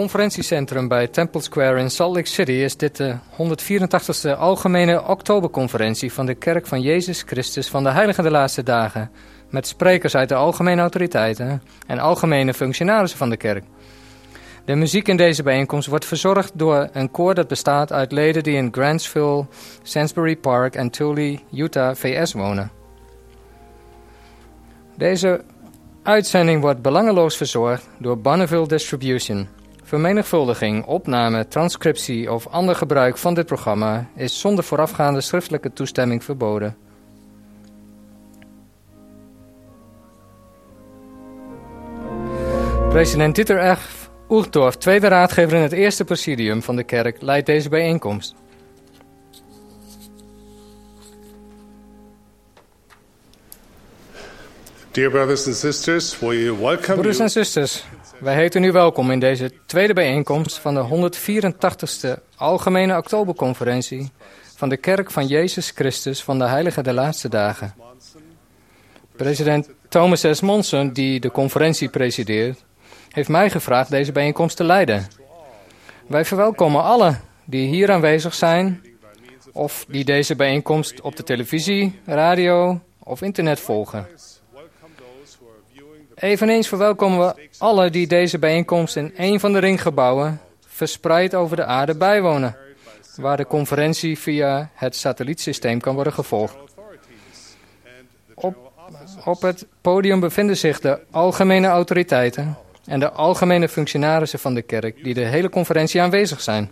conferentiecentrum bij Temple Square in Salt Lake City is dit de 184e Algemene Oktoberconferentie van de Kerk van Jezus Christus van de Heilige de Laatste Dagen, met sprekers uit de algemene autoriteiten en algemene functionarissen van de kerk. De muziek in deze bijeenkomst wordt verzorgd door een koor dat bestaat uit leden die in Grantsville, Sainsbury Park en Tully, Utah, VS wonen. Deze uitzending wordt belangeloos verzorgd door Bonneville Distribution. Vermenigvuldiging, opname, transcriptie of ander gebruik van dit programma is zonder voorafgaande schriftelijke toestemming verboden. President Dieter F. Uchtdorf, tweede raadgever in het eerste presidium van de kerk, leidt deze bijeenkomst. Dear brothers and sisters, we welcome Broeders en zusters, wij heten u welkom in deze tweede bijeenkomst van de 184ste Algemene Oktoberconferentie van de Kerk van Jezus Christus van de Heilige der Laatste Dagen. President Thomas S. Monson, die de conferentie presideert, heeft mij gevraagd deze bijeenkomst te leiden. Wij verwelkomen allen die hier aanwezig zijn of die deze bijeenkomst op de televisie, radio of internet volgen. Eveneens verwelkomen we allen die deze bijeenkomst in een van de ringgebouwen verspreid over de aarde bijwonen, waar de conferentie via het satellietsysteem kan worden gevolgd. Op het podium bevinden zich de algemene autoriteiten en de algemene functionarissen van de kerk die de hele conferentie aanwezig zijn.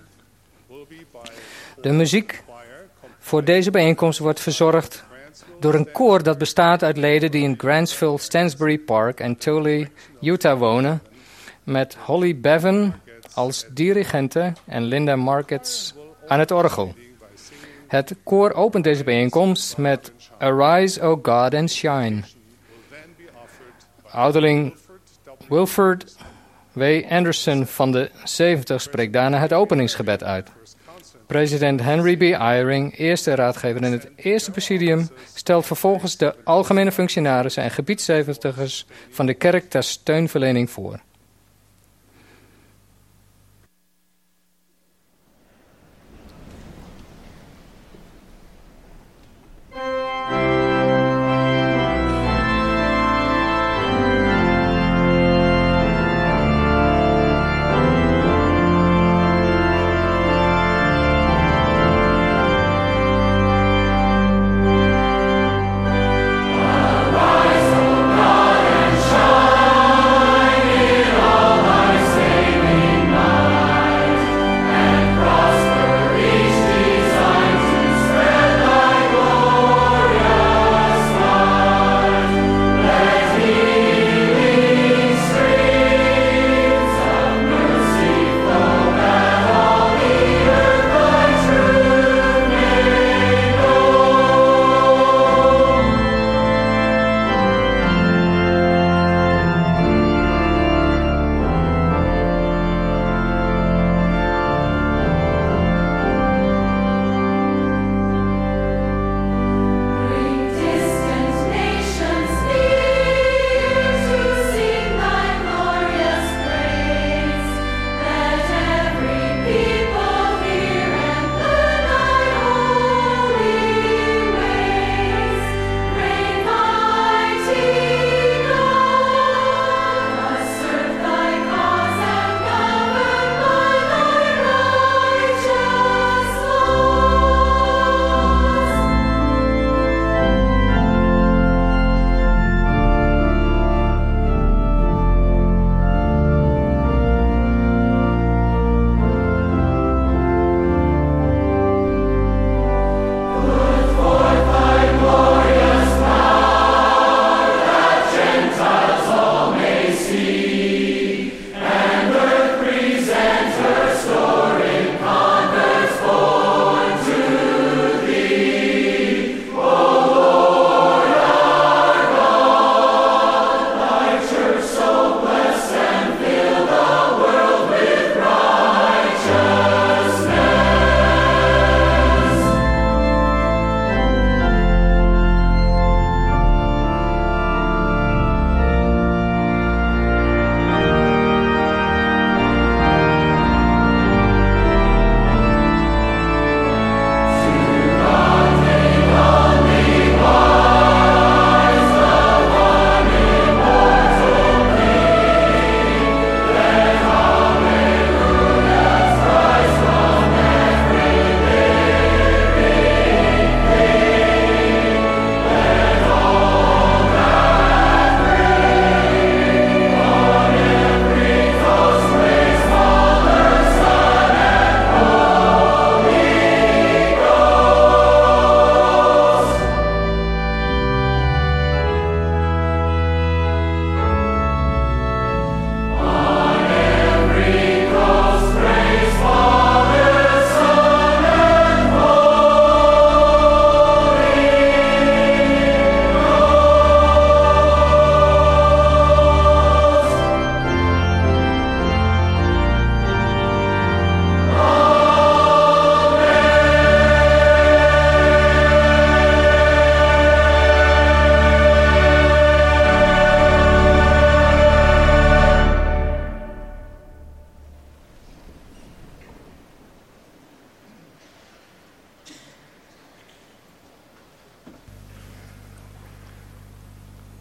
De muziek voor deze bijeenkomst wordt verzorgd door een koor dat bestaat uit leden die in Grantsville, Sainsbury Park en Tully, Utah wonen, met Holly Bevan als dirigente en Linda Markets aan het orgel. Het koor opent deze bijeenkomst met Arise, O God, and Shine. Ouderling Wilford W. Anderson van de 70 spreekt daarna het openingsgebed uit. President Henry B. Eyring, eerste raadgever in het eerste presidium, stelt vervolgens de algemene functionarissen en gebiedslevendigers van de kerk ter steunverlening voor. Arise, O God, and shine.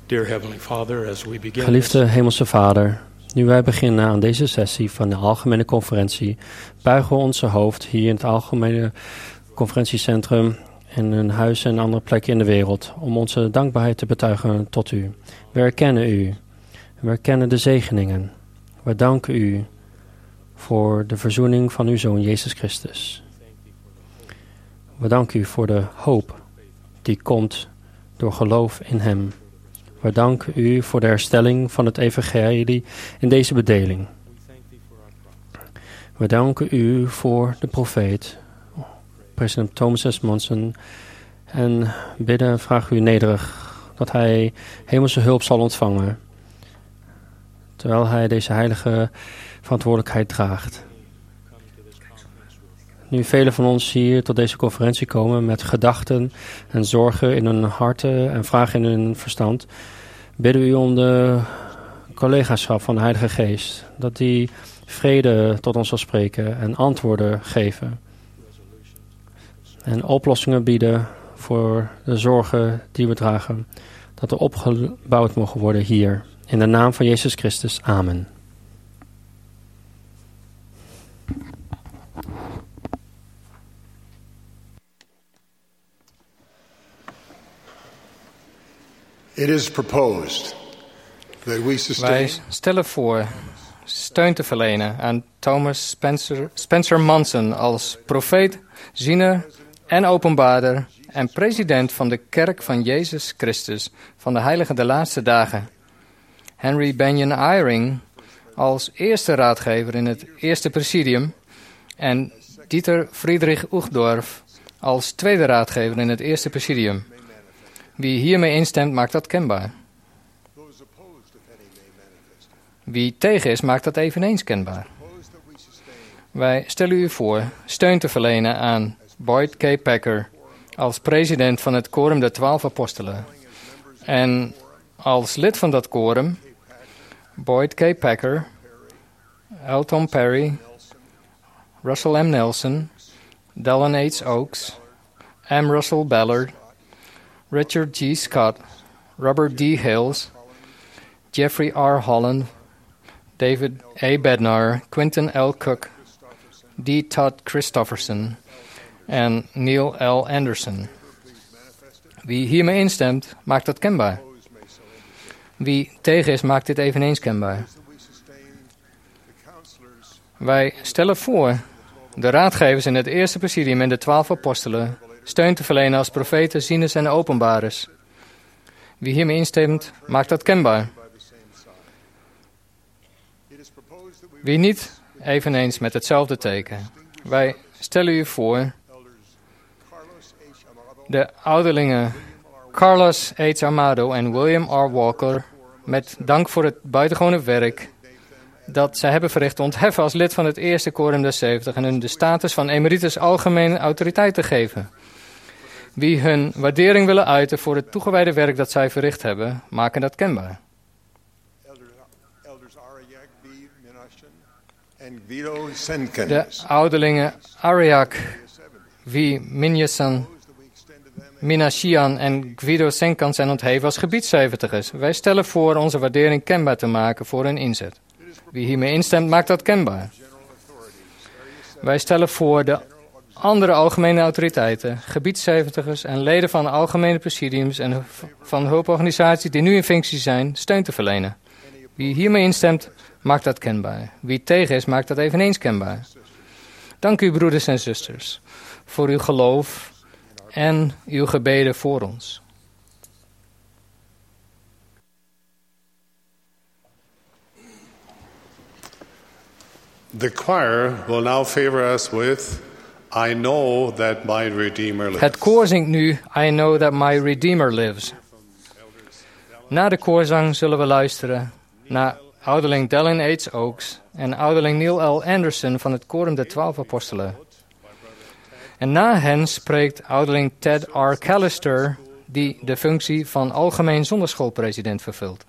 Dear Heavenly Father, as we begin Geliefde Hemelse Vader, nu wij beginnen aan deze sessie van de Algemene Conferentie, buigen we onze hoofd hier in het Algemene Conferentiecentrum in een huis en andere plekken in de wereld om onze dankbaarheid te betuigen tot u. We erkennen u. We erkennen de zegeningen. We danken u voor de verzoening van uw Zoon Jezus Christus. We danken u voor de hoop die komt door geloof in hem. We danken u voor de herstelling van het evangelie in deze bedeling. We danken u voor de profeet, president Thomas S. Monson, en bidden en vragen u nederig dat hij hemelse hulp zal ontvangen, terwijl hij deze heilige verantwoordelijkheid draagt. Nu velen van ons hier tot deze conferentie komen met gedachten en zorgen in hun harten en vragen in hun verstand, bidden u om de collegaschap van de Heilige Geest, dat die vrede tot ons zal spreken en antwoorden geven en oplossingen bieden voor de zorgen die we dragen, dat er opgebouwd mogen worden hier. In de naam van Jezus Christus. Amen. It is proposed that we sustain. Wij stellen voor steun te verlenen aan Thomas Spencer Monson als profeet, ziener en openbaarder en president van de Kerk van Jezus Christus van de Heilige der Laatste Dagen. Henry Benyon Eyring als eerste raadgever in het eerste presidium en Dieter Friedrich Uchtdorf als tweede raadgever in het eerste presidium. Wie hiermee instemt, maakt dat kenbaar. Wie tegen is, maakt dat eveneens kenbaar. Wij stellen u voor steun te verlenen aan Boyd K. Packer als president van het Quorum der 12 Apostelen. En als lid van dat quorum Boyd K. Packer, L. Tom Perry, Russell M. Nelson, Dallin H. Oaks, M. Russell Ballard, Richard G. Scott, Robert D. Hales, Jeffrey R. Holland, David A. Bednar, Quinton L. Cook, D. Todd Christofferson en Neil L. Anderson. Wie hiermee instemt, maakt dat kenbaar. Wie tegen is, maakt dit eveneens kenbaar. Wij stellen voor de raadgevers in het eerste presidium en de 12 apostelen steun te verlenen als profeten, zieners en openbarers. Wie hiermee instemt, maakt dat kenbaar. Wie niet, eveneens met hetzelfde teken. Wij stellen u voor de ouderlingen Carlos H. Amado en William R. Walker met dank voor het buitengewone werk dat zij hebben verricht te ontheffen als lid van het eerste Quorum der 70 en hun de status van emeritus algemene autoriteit te geven. Wie hun waardering willen uiten voor het toegewijde werk dat zij verricht hebben, maken dat kenbaar. De ouderlingen Ariak V. Minashian en Guido Senkan zijn ontheven als gebiedszeventigers. Wij stellen voor onze waardering kenbaar te maken voor hun inzet. Wie hiermee instemt, maakt dat kenbaar. Wij stellen voor de andere algemene autoriteiten, gebiedszeventigers en leden van algemene presidiums en van hulporganisaties die nu in functie zijn, steun te verlenen. Wie hiermee instemt, maakt dat kenbaar. Wie tegen is, maakt dat eveneens kenbaar. Dank u, broeders en zusters, voor uw geloof en uw gebeden voor ons. The choir will now favor us with I Know That My Redeemer Lives. Het koor zingt nu I Know That My Redeemer Lives. Na de koorzang zullen we luisteren naar ouderling Dallin H. Oaks en ouderling Neil L. Anderson van het Quorum der 12 Apostelen. En na hen spreekt ouderling Ted R. Callister, die de functie van algemeen zonderschoolpresident vervult.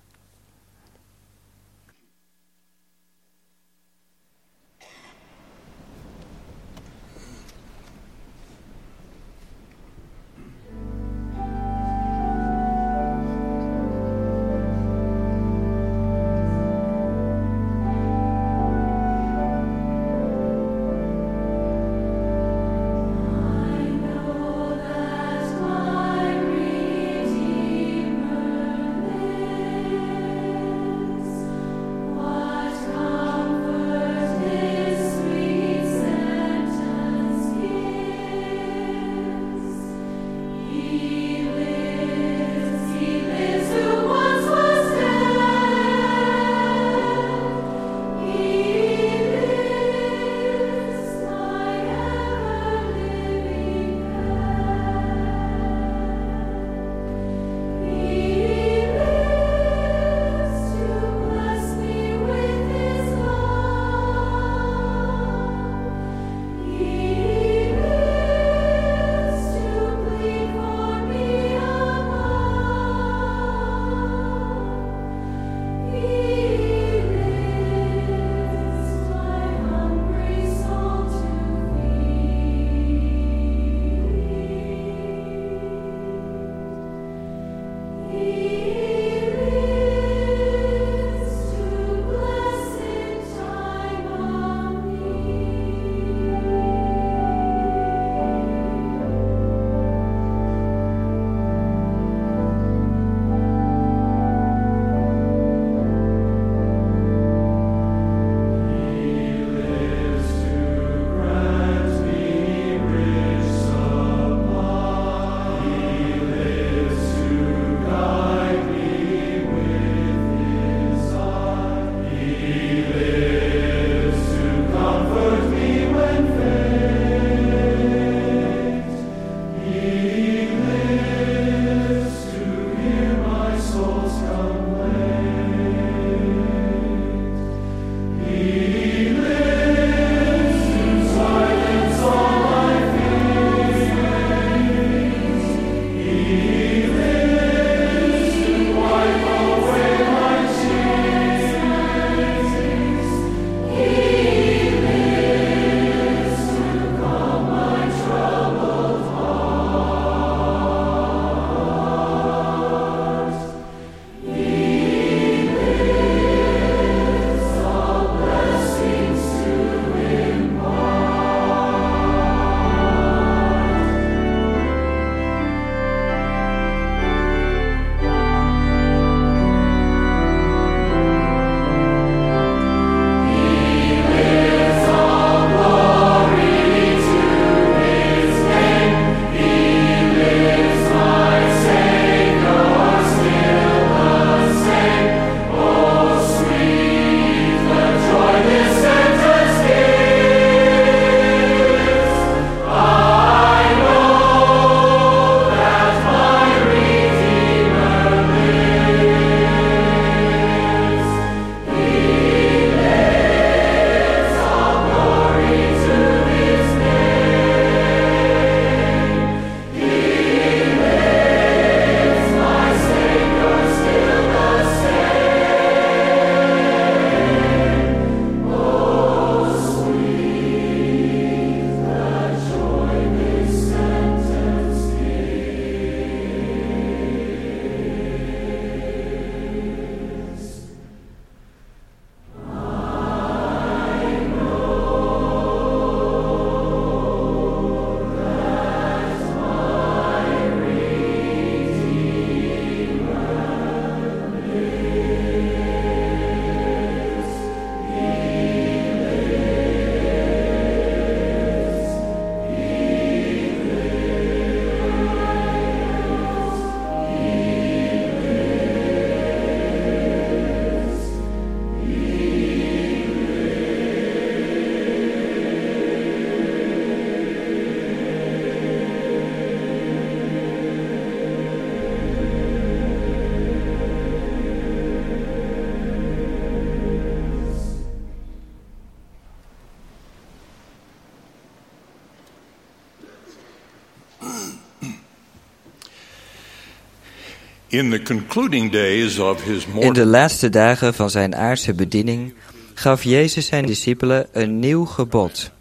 In the concluding days of his In de laatste dagen van zijn aardse bediening gaf Jezus zijn discipelen een nieuw gebod.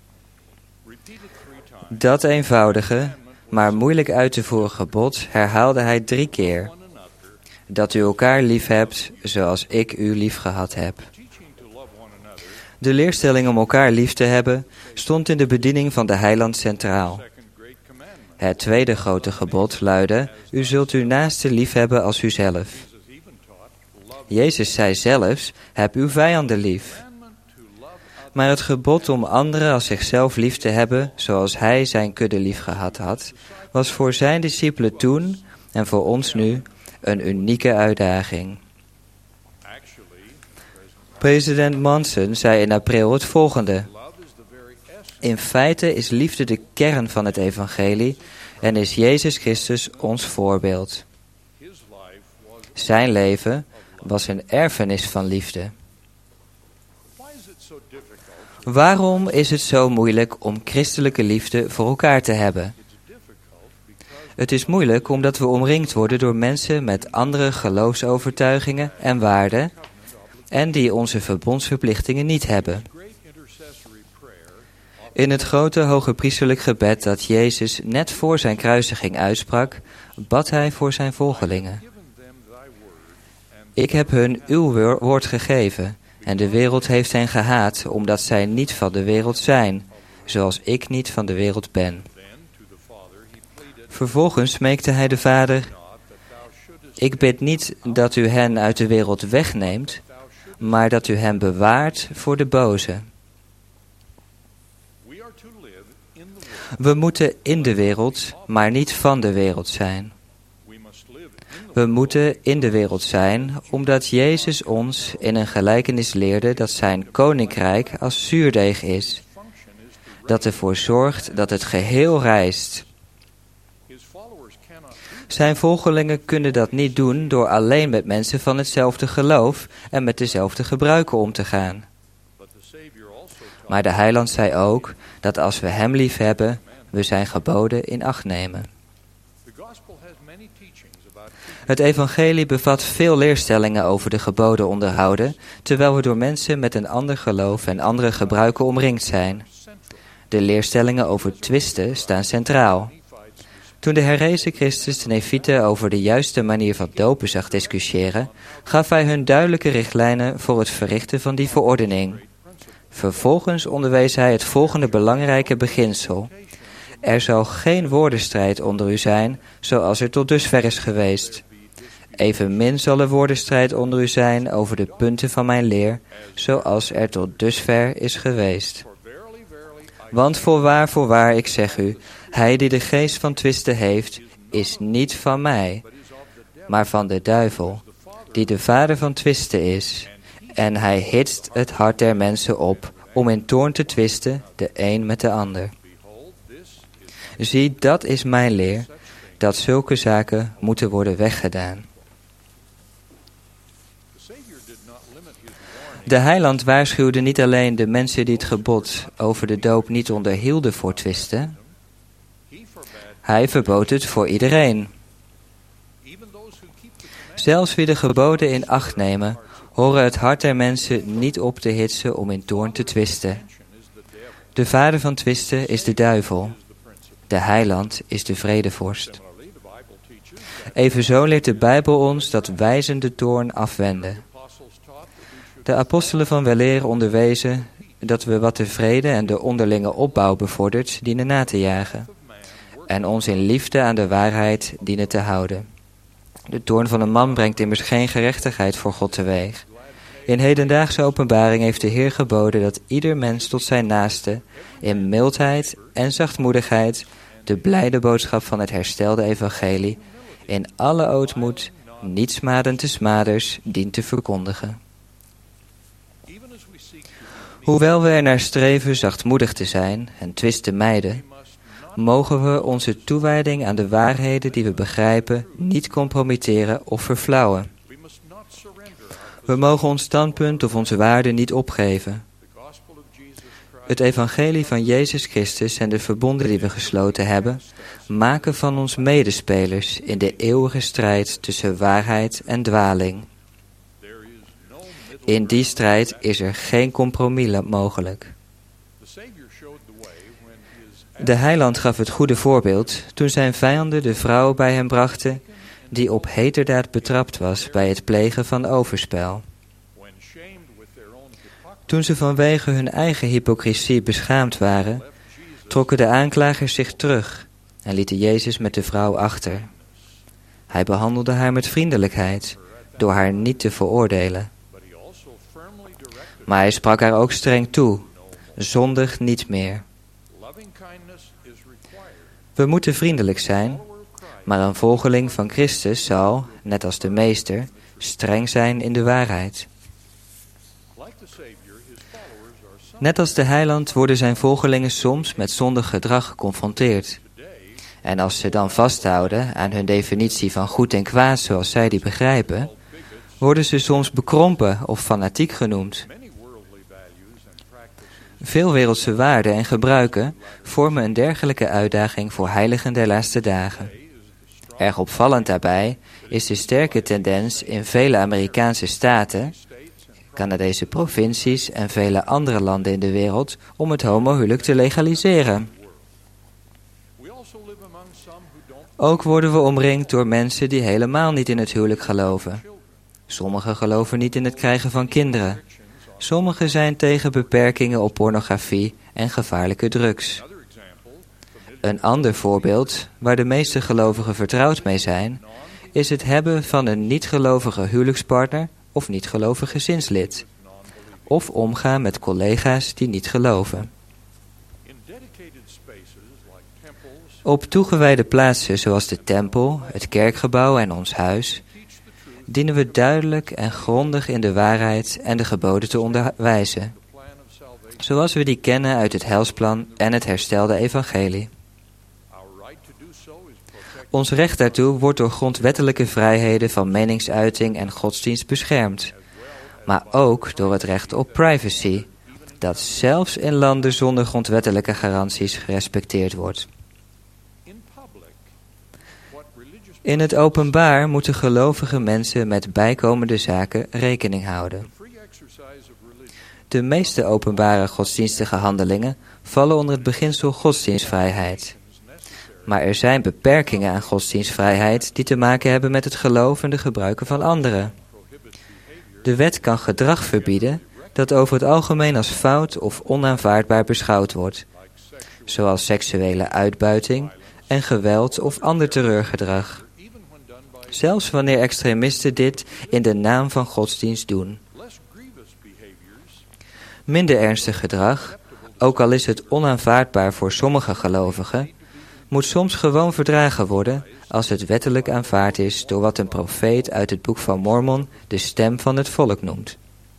Dat eenvoudige, maar moeilijk uit te voeren gebod herhaalde hij 3 keer. Dat u elkaar lief hebt zoals ik u lief gehad heb. De leerstelling om elkaar lief te hebben stond in de bediening van de Heiland centraal. Het tweede grote gebod luidde: u zult uw naaste lief hebben als uzelf. Jezus zei zelfs: heb uw vijanden lief. Maar het gebod om anderen als zichzelf lief te hebben, zoals hij zijn kudde lief gehad had, was voor zijn discipelen toen en voor ons nu een unieke uitdaging. President Monson zei in april het volgende: in feite is liefde de kern van het evangelie en is Jezus Christus ons voorbeeld. Zijn leven was een erfenis van liefde. Waarom is het zo moeilijk om christelijke liefde voor elkaar te hebben? Het is moeilijk omdat we omringd worden door mensen met andere geloofsovertuigingen en waarden en die onze verbondsverplichtingen niet hebben. In het grote hogepriesterlijk gebed dat Jezus net voor zijn kruisiging uitsprak, bad hij voor zijn volgelingen: ik heb hun uw woord gegeven en de wereld heeft hen gehaat omdat zij niet van de wereld zijn, zoals ik niet van de wereld ben. Vervolgens smeekte hij de Vader: ik bid niet dat u hen uit de wereld wegneemt, maar dat u hen bewaart voor de boze. We moeten in de wereld, maar niet van de wereld zijn. We moeten in de wereld zijn, omdat Jezus ons in een gelijkenis leerde dat zijn koninkrijk als zuurdeeg is, dat ervoor zorgt dat het geheel rijst. Zijn volgelingen kunnen dat niet doen door alleen met mensen van hetzelfde geloof en met dezelfde gebruiken om te gaan. Maar de Heiland zei ook dat als we hem lief hebben, we zijn geboden in acht nemen. Het evangelie bevat veel leerstellingen over de geboden onderhouden, terwijl we door mensen met een ander geloof en andere gebruiken omringd zijn. De leerstellingen over twisten staan centraal. Toen de herrezen Christus de Nefieten over de juiste manier van dopen zag discussiëren, gaf hij hun duidelijke richtlijnen voor het verrichten van die verordening. Vervolgens onderwees hij het volgende belangrijke beginsel: er zal geen woordenstrijd onder u zijn, zoals er tot dusver is geweest. Evenmin zal er woordenstrijd onder u zijn over de punten van mijn leer, zoals er tot dusver is geweest. Want voorwaar, ik zeg u, hij die de geest van twisten heeft, is niet van mij, maar van de duivel, die de vader van twisten is. En hij hitst het hart der mensen op, om in toorn te twisten, de een met de ander. Zie, dat is mijn leer, dat zulke zaken moeten worden weggedaan. De Heiland waarschuwde niet alleen de mensen die het gebod over de doop niet onderhielden voor twisten. Hij verbood het voor iedereen. Zelfs wie de geboden in acht nemen, horen het hart der mensen niet op te hitsen om in toorn te twisten. De vader van twisten is de duivel. De Heiland is de vredevorst. Evenzo leert de Bijbel ons dat wijzen de toorn afwenden. De apostelen van weleer onderwezen dat we wat de vrede en de onderlinge opbouw bevordert dienen na te jagen en ons in liefde aan de waarheid dienen te houden. De toorn van een man brengt immers geen gerechtigheid voor God teweeg. In hedendaagse openbaring heeft de Heer geboden dat ieder mens tot zijn naaste in mildheid en zachtmoedigheid de blijde boodschap van het herstelde evangelie in alle ootmoed, niet smadend de smaders, dient te verkondigen. Hoewel we er naar streven zachtmoedig te zijn en twist te mijden, mogen we onze toewijding aan de waarheden die we begrijpen niet compromitteren of verflauwen. We mogen ons standpunt of onze waarden niet opgeven. Het evangelie van Jezus Christus en de verbonden die we gesloten hebben, maken van ons medespelers in de eeuwige strijd tussen waarheid en dwaling. In die strijd is er geen compromis mogelijk. De heiland gaf het goede voorbeeld toen zijn vijanden de vrouw bij hem brachten die op heterdaad betrapt was bij het plegen van overspel. Toen ze vanwege hun eigen hypocrisie beschaamd waren, trokken de aanklagers zich terug en lieten Jezus met de vrouw achter. Hij behandelde haar met vriendelijkheid door haar niet te veroordelen. Maar hij sprak haar ook streng toe: zondig niet meer. We moeten vriendelijk zijn, maar een volgeling van Christus zal, net als de meester, streng zijn in de waarheid. Net als de heiland worden zijn volgelingen soms met zondig gedrag geconfronteerd. En als ze dan vasthouden aan hun definitie van goed en kwaad zoals zij die begrijpen, worden ze soms bekrompen of fanatiek genoemd. Veel wereldse waarden en gebruiken vormen een dergelijke uitdaging voor heiligen der laatste dagen. Erg opvallend daarbij is de sterke tendens in vele Amerikaanse staten, Canadese provincies en vele andere landen in de wereld om het homohuwelijk te legaliseren. Ook worden we omringd door mensen die helemaal niet in het huwelijk geloven. Sommigen geloven niet in het krijgen van kinderen. Sommigen zijn tegen beperkingen op pornografie en gevaarlijke drugs. Een ander voorbeeld, waar de meeste gelovigen vertrouwd mee zijn, is het hebben van een niet-gelovige huwelijkspartner of niet-gelovig gezinslid. Of omgaan met collega's die niet geloven. Op toegewijde plaatsen zoals de tempel, het kerkgebouw en ons huis, dienen we duidelijk en grondig in de waarheid en de geboden te onderwijzen, zoals we die kennen uit het heilsplan en het herstelde evangelie. Ons recht daartoe wordt door grondwettelijke vrijheden van meningsuiting en godsdienst beschermd, maar ook door het recht op privacy, dat zelfs in landen zonder grondwettelijke garanties gerespecteerd wordt. In het openbaar moeten gelovige mensen met bijkomende zaken rekening houden. De meeste openbare godsdienstige handelingen vallen onder het beginsel godsdienstvrijheid. Maar er zijn beperkingen aan godsdienstvrijheid die te maken hebben met het geloof en de gebruiken van anderen. De wet kan gedrag verbieden dat over het algemeen als fout of onaanvaardbaar beschouwd wordt, zoals seksuele uitbuiting en geweld of ander terreurgedrag. Zelfs wanneer extremisten dit in de naam van godsdienst doen. Minder ernstig gedrag, ook al is het onaanvaardbaar voor sommige gelovigen, moet soms gewoon verdragen worden als het wettelijk aanvaard is door wat een profeet uit het boek van Mormon de stem van het volk noemt.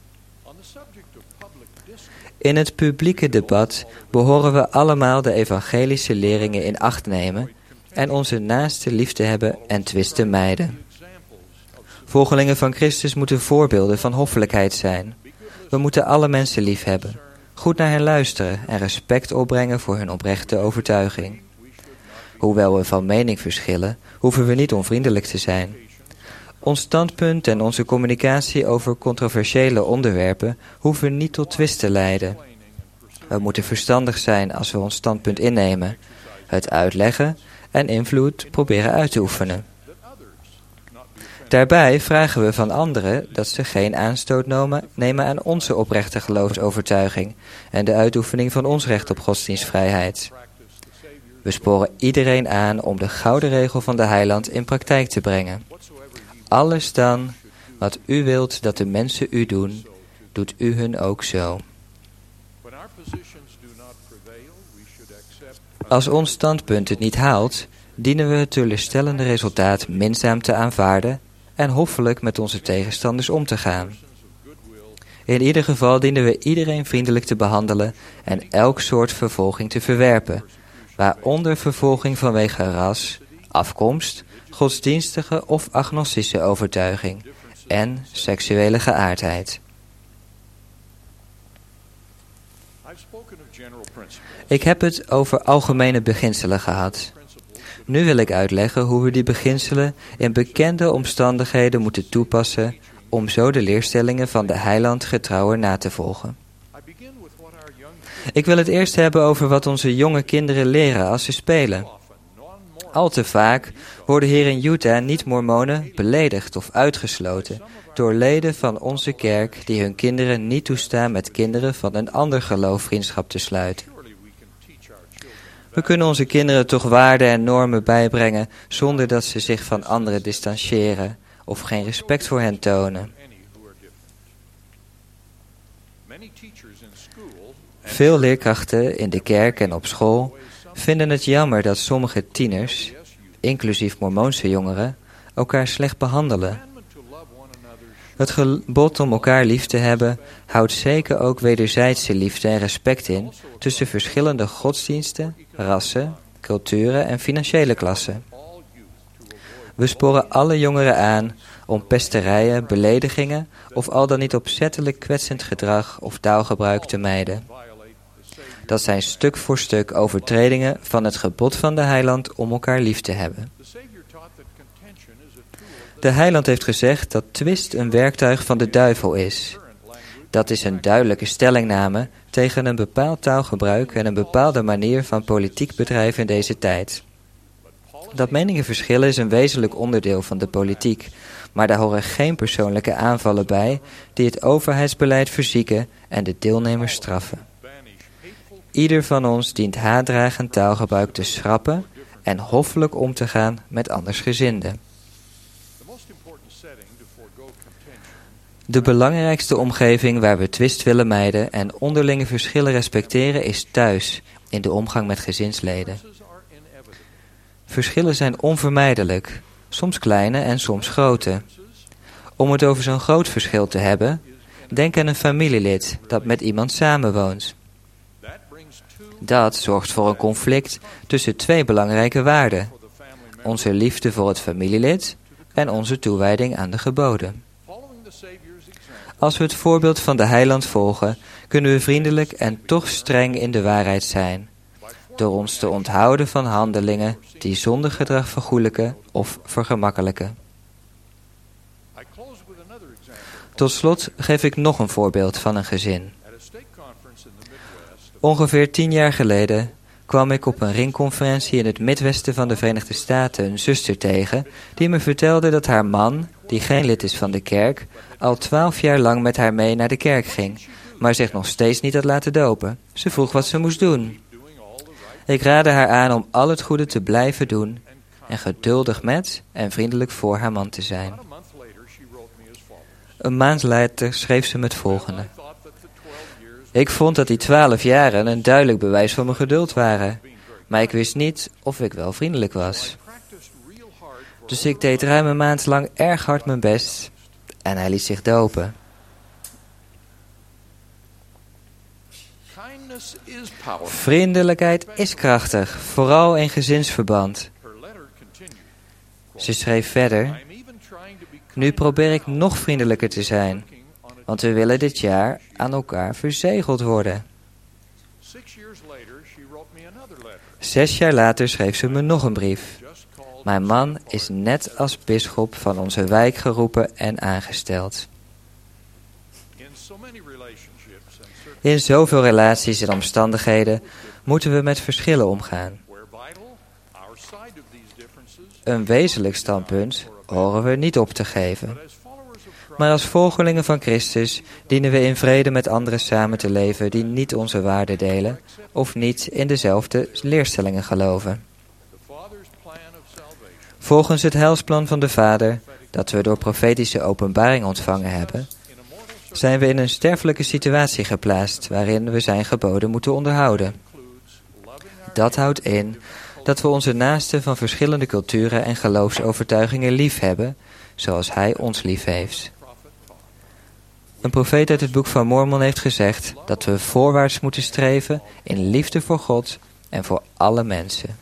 In het publieke debat behoren we allemaal de evangelische leringen in acht nemen en onze naaste lief te hebben en twisten mijden. Volgelingen van Christus moeten voorbeelden van hoffelijkheid zijn. We moeten alle mensen lief hebben, goed naar hen luisteren en respect opbrengen voor hun oprechte overtuiging. Hoewel we van mening verschillen, hoeven we niet onvriendelijk te zijn. Ons standpunt en onze communicatie over controversiële onderwerpen hoeven niet tot twist te leiden. We moeten verstandig zijn als we ons standpunt innemen, het uitleggen en invloed proberen uit te oefenen. Daarbij vragen we van anderen dat ze geen aanstoot nemen aan onze oprechte geloofsovertuiging en de uitoefening van ons recht op godsdienstvrijheid. We sporen iedereen aan om de gouden regel van de heiland in praktijk te brengen. Alles dan wat u wilt dat de mensen u doen, doet u hun ook zo. Als ons standpunt het niet haalt, dienen we het teleurstellende resultaat minzaam te aanvaarden en hoffelijk met onze tegenstanders om te gaan. In ieder geval dienen we iedereen vriendelijk te behandelen en elk soort vervolging te verwerpen, waaronder vervolging vanwege ras, afkomst, godsdienstige of agnostische overtuiging en seksuele geaardheid. Ik heb het over algemene beginselen gehad. Nu wil ik uitleggen hoe we die beginselen in bekende omstandigheden moeten toepassen om zo de leerstellingen van de Heiland getrouwer na te volgen. Ik wil het eerst hebben over wat onze jonge kinderen leren als ze spelen. Al te vaak worden hier in Utah niet-mormonen beledigd of uitgesloten door leden van onze kerk die hun kinderen niet toestaan met kinderen van een ander geloof vriendschap te sluiten. We kunnen onze kinderen toch waarden en normen bijbrengen zonder dat ze zich van anderen distancieren of geen respect voor hen tonen. Veel leerkrachten in de kerk en op school vinden het jammer dat sommige tieners, inclusief Mormoonse jongeren, elkaar slecht behandelen. Het gebod om elkaar lief te hebben houdt zeker ook wederzijdse liefde en respect in tussen verschillende godsdiensten, rassen, culturen en financiële klassen. We sporen alle jongeren aan om pesterijen, beledigingen of al dan niet opzettelijk kwetsend gedrag of taalgebruik te mijden. Dat zijn stuk voor stuk overtredingen van het gebod van de Heiland om elkaar lief te hebben. De Heiland heeft gezegd dat twist een werktuig van de duivel is. Dat is een duidelijke stellingname tegen een bepaald taalgebruik en een bepaalde manier van politiek bedrijven in deze tijd. Dat meningen verschillen is een wezenlijk onderdeel van de politiek, maar daar horen geen persoonlijke aanvallen bij die het overheidsbeleid verzieken en de deelnemers straffen. Ieder van ons dient haatdragend taalgebruik te schrappen en hoffelijk om te gaan met andersgezinden. De belangrijkste omgeving waar we twist willen mijden en onderlinge verschillen respecteren is thuis, in de omgang met gezinsleden. Verschillen zijn onvermijdelijk, soms kleine en soms grote. Om het over zo'n groot verschil te hebben, denk aan een familielid dat met iemand samenwoont. Dat zorgt voor een conflict tussen twee belangrijke waarden: onze liefde voor het familielid en onze toewijding aan de geboden. Als we het voorbeeld van de Heiland volgen, kunnen we vriendelijk en toch streng in de waarheid zijn, door ons te onthouden van handelingen die zondig gedrag vergoelijken of vergemakkelijken. Tot slot geef ik nog een voorbeeld van een gezin. Ongeveer 10 jaar geleden kwam ik op een ringconferentie in het Midwesten van de Verenigde Staten een zuster tegen die me vertelde dat haar man, die geen lid is van de kerk, al 12 jaar lang met haar mee naar de kerk ging, maar zich nog steeds niet had laten dopen. Ze vroeg wat ze moest doen. Ik raadde haar aan om al het goede te blijven doen en geduldig met en vriendelijk voor haar man te zijn. Een maand later schreef ze me het volgende. Ik vond dat die 12 jaren een duidelijk bewijs van mijn geduld waren, maar ik wist niet of ik wel vriendelijk was. Dus ik deed ruim een maand lang erg hard mijn best en hij liet zich dopen. Vriendelijkheid is krachtig, vooral in gezinsverband. Ze schreef verder: nu probeer ik nog vriendelijker te zijn, want we willen dit jaar aan elkaar verzegeld worden. 6 jaar later schreef ze me nog een brief. Mijn man is net als bisschop van onze wijk geroepen en aangesteld. In zoveel relaties en omstandigheden moeten we met verschillen omgaan. Een wezenlijk standpunt horen we niet op te geven. Maar als volgelingen van Christus dienen we in vrede met anderen samen te leven die niet onze waarden delen of niet in dezelfde leerstellingen geloven. Volgens het heilsplan van de Vader, dat we door profetische openbaring ontvangen hebben, zijn we in een sterfelijke situatie geplaatst waarin we zijn geboden moeten onderhouden. Dat houdt in dat we onze naasten van verschillende culturen en geloofsovertuigingen lief hebben, zoals hij ons lief heeft. Een profeet uit het boek van Mormon heeft gezegd dat we voorwaarts moeten streven in liefde voor God en voor alle mensen.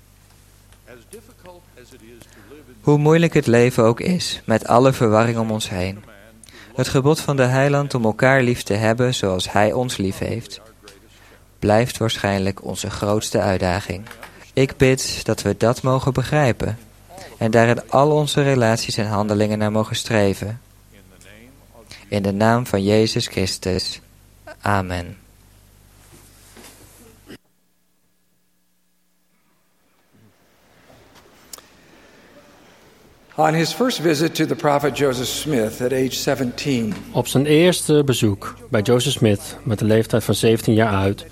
Hoe moeilijk het leven ook is, met alle verwarring om ons heen. Het gebod van de Heiland om elkaar lief te hebben zoals hij ons lief heeft, blijft waarschijnlijk onze grootste uitdaging. Ik bid dat we dat mogen begrijpen en daar in al onze relaties en handelingen naar mogen streven. In de naam van Jezus Christus. Amen. On his first visit to the prophet Joseph Smith at age 17, Op zijn eerste bezoek bij Joseph Smith met de leeftijd van 17 jaar uit,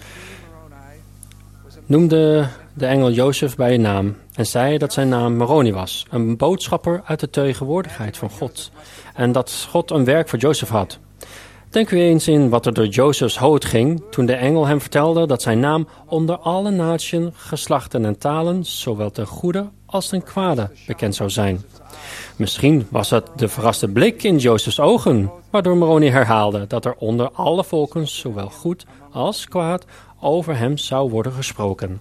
noemde de engel Jozef bij naam en zei dat zijn naam Moroni was, een boodschapper uit de tegenwoordigheid van God, en dat God een werk voor Jozef had. Denk u eens in wat er door Jozefs hoofd ging toen de engel hem vertelde dat zijn naam onder alle naties, geslachten en talen, zowel ten goede als ten kwade, bekend zou zijn. Misschien was het de verraste blik in Jozefs ogen, waardoor Moroni herhaalde dat er onder alle volken, zowel goed als kwaad, over hem zou worden gesproken.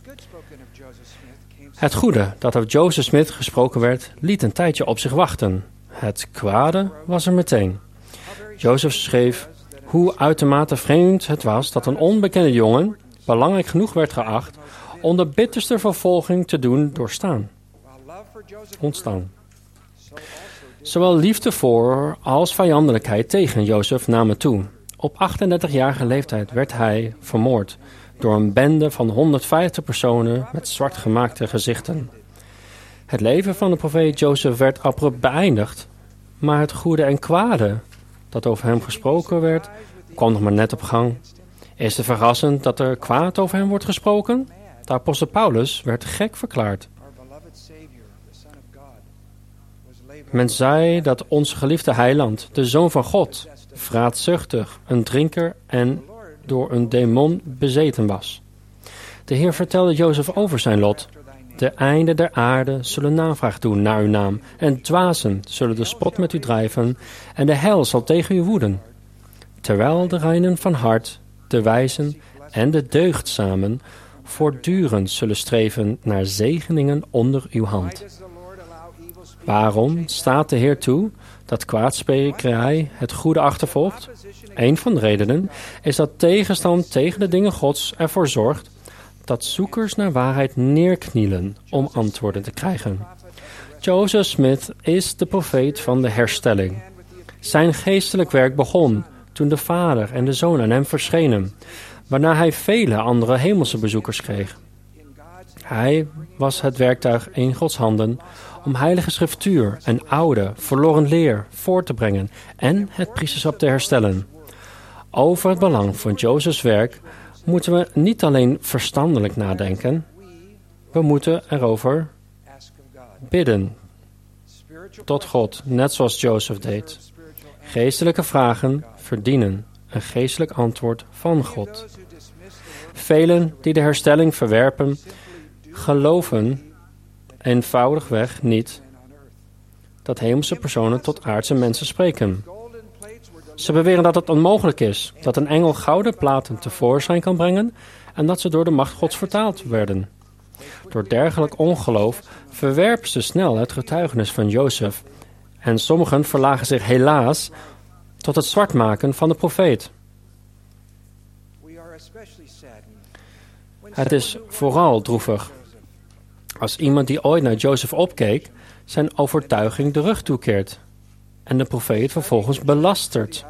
Het goede dat over Joseph Smith gesproken werd, liet een tijdje op zich wachten. Het kwade was er meteen. Jozef schreef hoe uitermate vreemd het was dat een onbekende jongen, belangrijk genoeg werd geacht, onder bitterste vervolging te doen ontstaan. Zowel liefde voor als vijandelijkheid tegen Jozef namen toe. Op 38-jarige leeftijd werd hij vermoord door een bende van 150 personen met zwart gemaakte gezichten. Het leven van de profeet Jozef werd abrupt beëindigd, maar het goede en kwade dat over hem gesproken werd, kwam nog maar net op gang. Is het verrassend dat er kwaad over hem wordt gesproken? De apostel Paulus werd gek verklaard. Men zei dat onze geliefde heiland, de Zoon van God, vraatzuchtig, een drinker en door een demon bezeten was. De Heer vertelde Jozef over zijn lot. De einden der aarde zullen navraag doen naar uw naam, en dwazen zullen de spot met u drijven, en de hel zal tegen u woeden. Terwijl de reinen van hart, de wijzen en de deugdzamen voortdurend zullen streven naar zegeningen onder uw hand. Waarom staat de Heer toe dat kwaadsprekerij het goede achtervolgt? Een van de redenen is dat tegenstand tegen de dingen Gods ervoor zorgt dat zoekers naar waarheid neerknielen om antwoorden te krijgen. Joseph Smith is de profeet van de herstelling. Zijn geestelijk werk begon toen de Vader en de Zoon aan hem verschenen, waarna hij vele andere hemelse bezoekers kreeg. Hij was het werktuig in Gods handen om heilige schriftuur en oude, verloren leer voor te brengen en het priesterschap te herstellen. Over het belang van Joseph's werk moeten we niet alleen verstandelijk nadenken, we moeten erover bidden tot God, net zoals Jozef deed. Geestelijke vragen verdienen een geestelijk antwoord van God. Velen die de herstelling verwerpen, geloven eenvoudigweg niet dat hemelse personen tot aardse mensen spreken. Ze beweren dat het onmogelijk is dat een engel gouden platen tevoorschijn kan brengen en dat ze door de macht Gods vertaald werden. Door dergelijk ongeloof verwerpen ze snel het getuigenis van Jozef en sommigen verlagen zich helaas tot het zwartmaken van de profeet. Het is vooral droevig als iemand die ooit naar Jozef opkeek zijn overtuiging de rug toekeert en de profeet vervolgens belastert.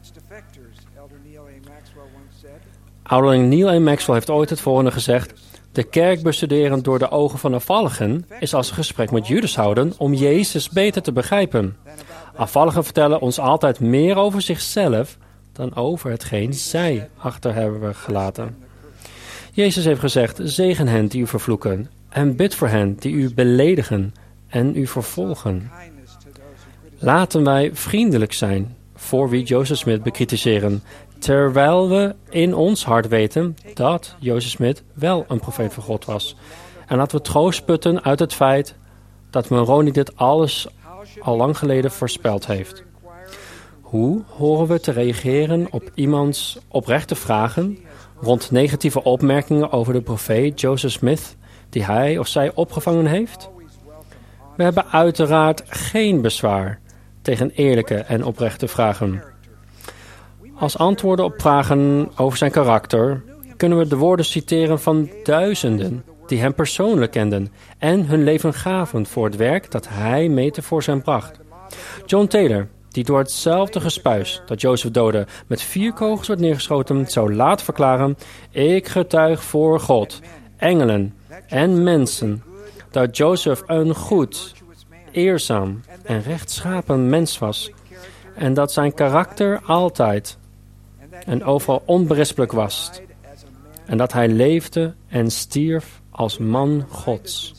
Ouderling Neil A. Maxwell heeft ooit het volgende gezegd: de kerk bestuderen door de ogen van afvalligen is als een gesprek met Judas houden om Jezus beter te begrijpen. Afvalligen vertellen ons altijd meer over zichzelf dan over hetgeen zij achter hebben gelaten. Jezus heeft gezegd: zegen hen die u vervloeken en bid voor hen die u beledigen en u vervolgen. Laten wij vriendelijk zijn voor wie Joseph Smith bekritiseren, terwijl we in ons hart weten dat Joseph Smith wel een profeet van God was. En laten we troost putten uit het feit dat Moroni dit alles al lang geleden voorspeld heeft. Hoe horen we te reageren op iemands oprechte vragen rond negatieve opmerkingen over de profeet Joseph Smith die hij of zij opgevangen heeft? We hebben uiteraard geen bezwaar tegen eerlijke en oprechte vragen. Als antwoorden op vragen over zijn karakter kunnen we de woorden citeren van duizenden die hem persoonlijk kenden en hun leven gaven voor het werk dat hij mee tevoorschijn bracht. John Taylor, die door hetzelfde gespuis dat Jozef doodde met 4 kogels werd neergeschoten, zou later verklaren: ik getuig voor God, engelen en mensen dat Jozef een goed, eerzaam en rechtschapen mens was en dat zijn karakter altijd en overal onberispelijk was en dat hij leefde en stierf als man Gods.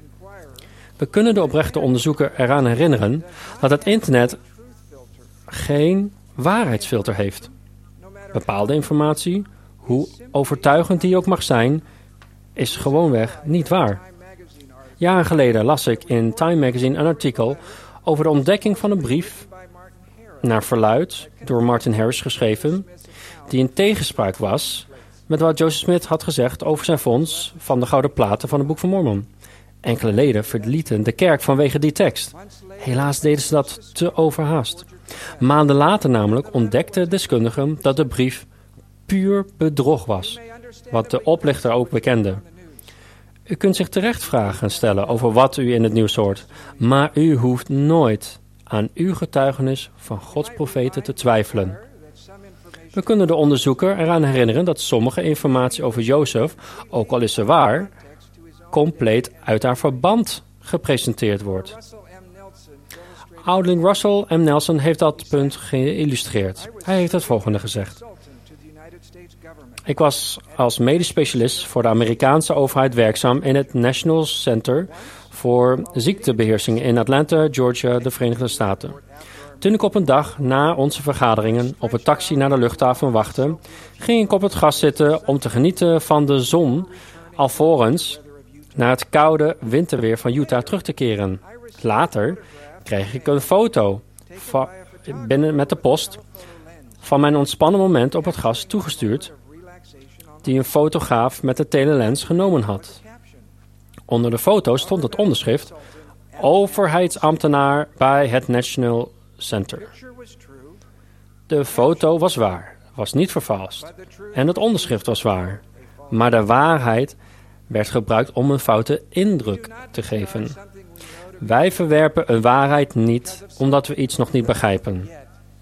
We kunnen de oprechte onderzoeker eraan herinneren dat het internet geen waarheidsfilter heeft. Bepaalde informatie, hoe overtuigend die ook mag zijn, is gewoonweg niet waar. Jaren geleden las ik in Time Magazine een artikel over de ontdekking van een brief, naar verluidt door Martin Harris geschreven, die in tegenspraak was met wat Joseph Smith had gezegd over zijn fonds van de gouden platen van het Boek van Mormon. Enkele leden verlieten de kerk vanwege die tekst. Helaas deden ze dat te overhaast. Maanden later namelijk ontdekten deskundigen dat de brief puur bedrog was, wat de oplichter ook bekende. U kunt zich terecht vragen stellen over wat u in het nieuws hoort, maar u hoeft nooit aan uw getuigenis van Gods profeten te twijfelen. We kunnen de onderzoeker eraan herinneren dat sommige informatie over Jozef, ook al is ze waar, compleet uit haar verband gepresenteerd wordt. Ouderling Russell M. Nelson heeft dat punt geïllustreerd. Hij heeft het volgende gezegd: ik was als medisch specialist voor de Amerikaanse overheid werkzaam in het National Center voor ziektebeheersing in Atlanta, Georgia, de Verenigde Staten. Toen ik op een dag na onze vergaderingen op een taxi naar de luchthaven wachtte, ging ik op het gras zitten om te genieten van de zon, alvorens naar het koude winterweer van Utah terug te keren. Later kreeg ik een foto binnen met de post van mijn ontspannen moment op het gras toegestuurd, die een fotograaf met de telelens genomen had. Onder de foto stond het onderschrift: overheidsambtenaar bij het National Center. De foto was waar, was niet vervalst. En het onderschrift was waar. Maar de waarheid werd gebruikt om een foute indruk te geven. Wij verwerpen een waarheid niet omdat we iets nog niet begrijpen.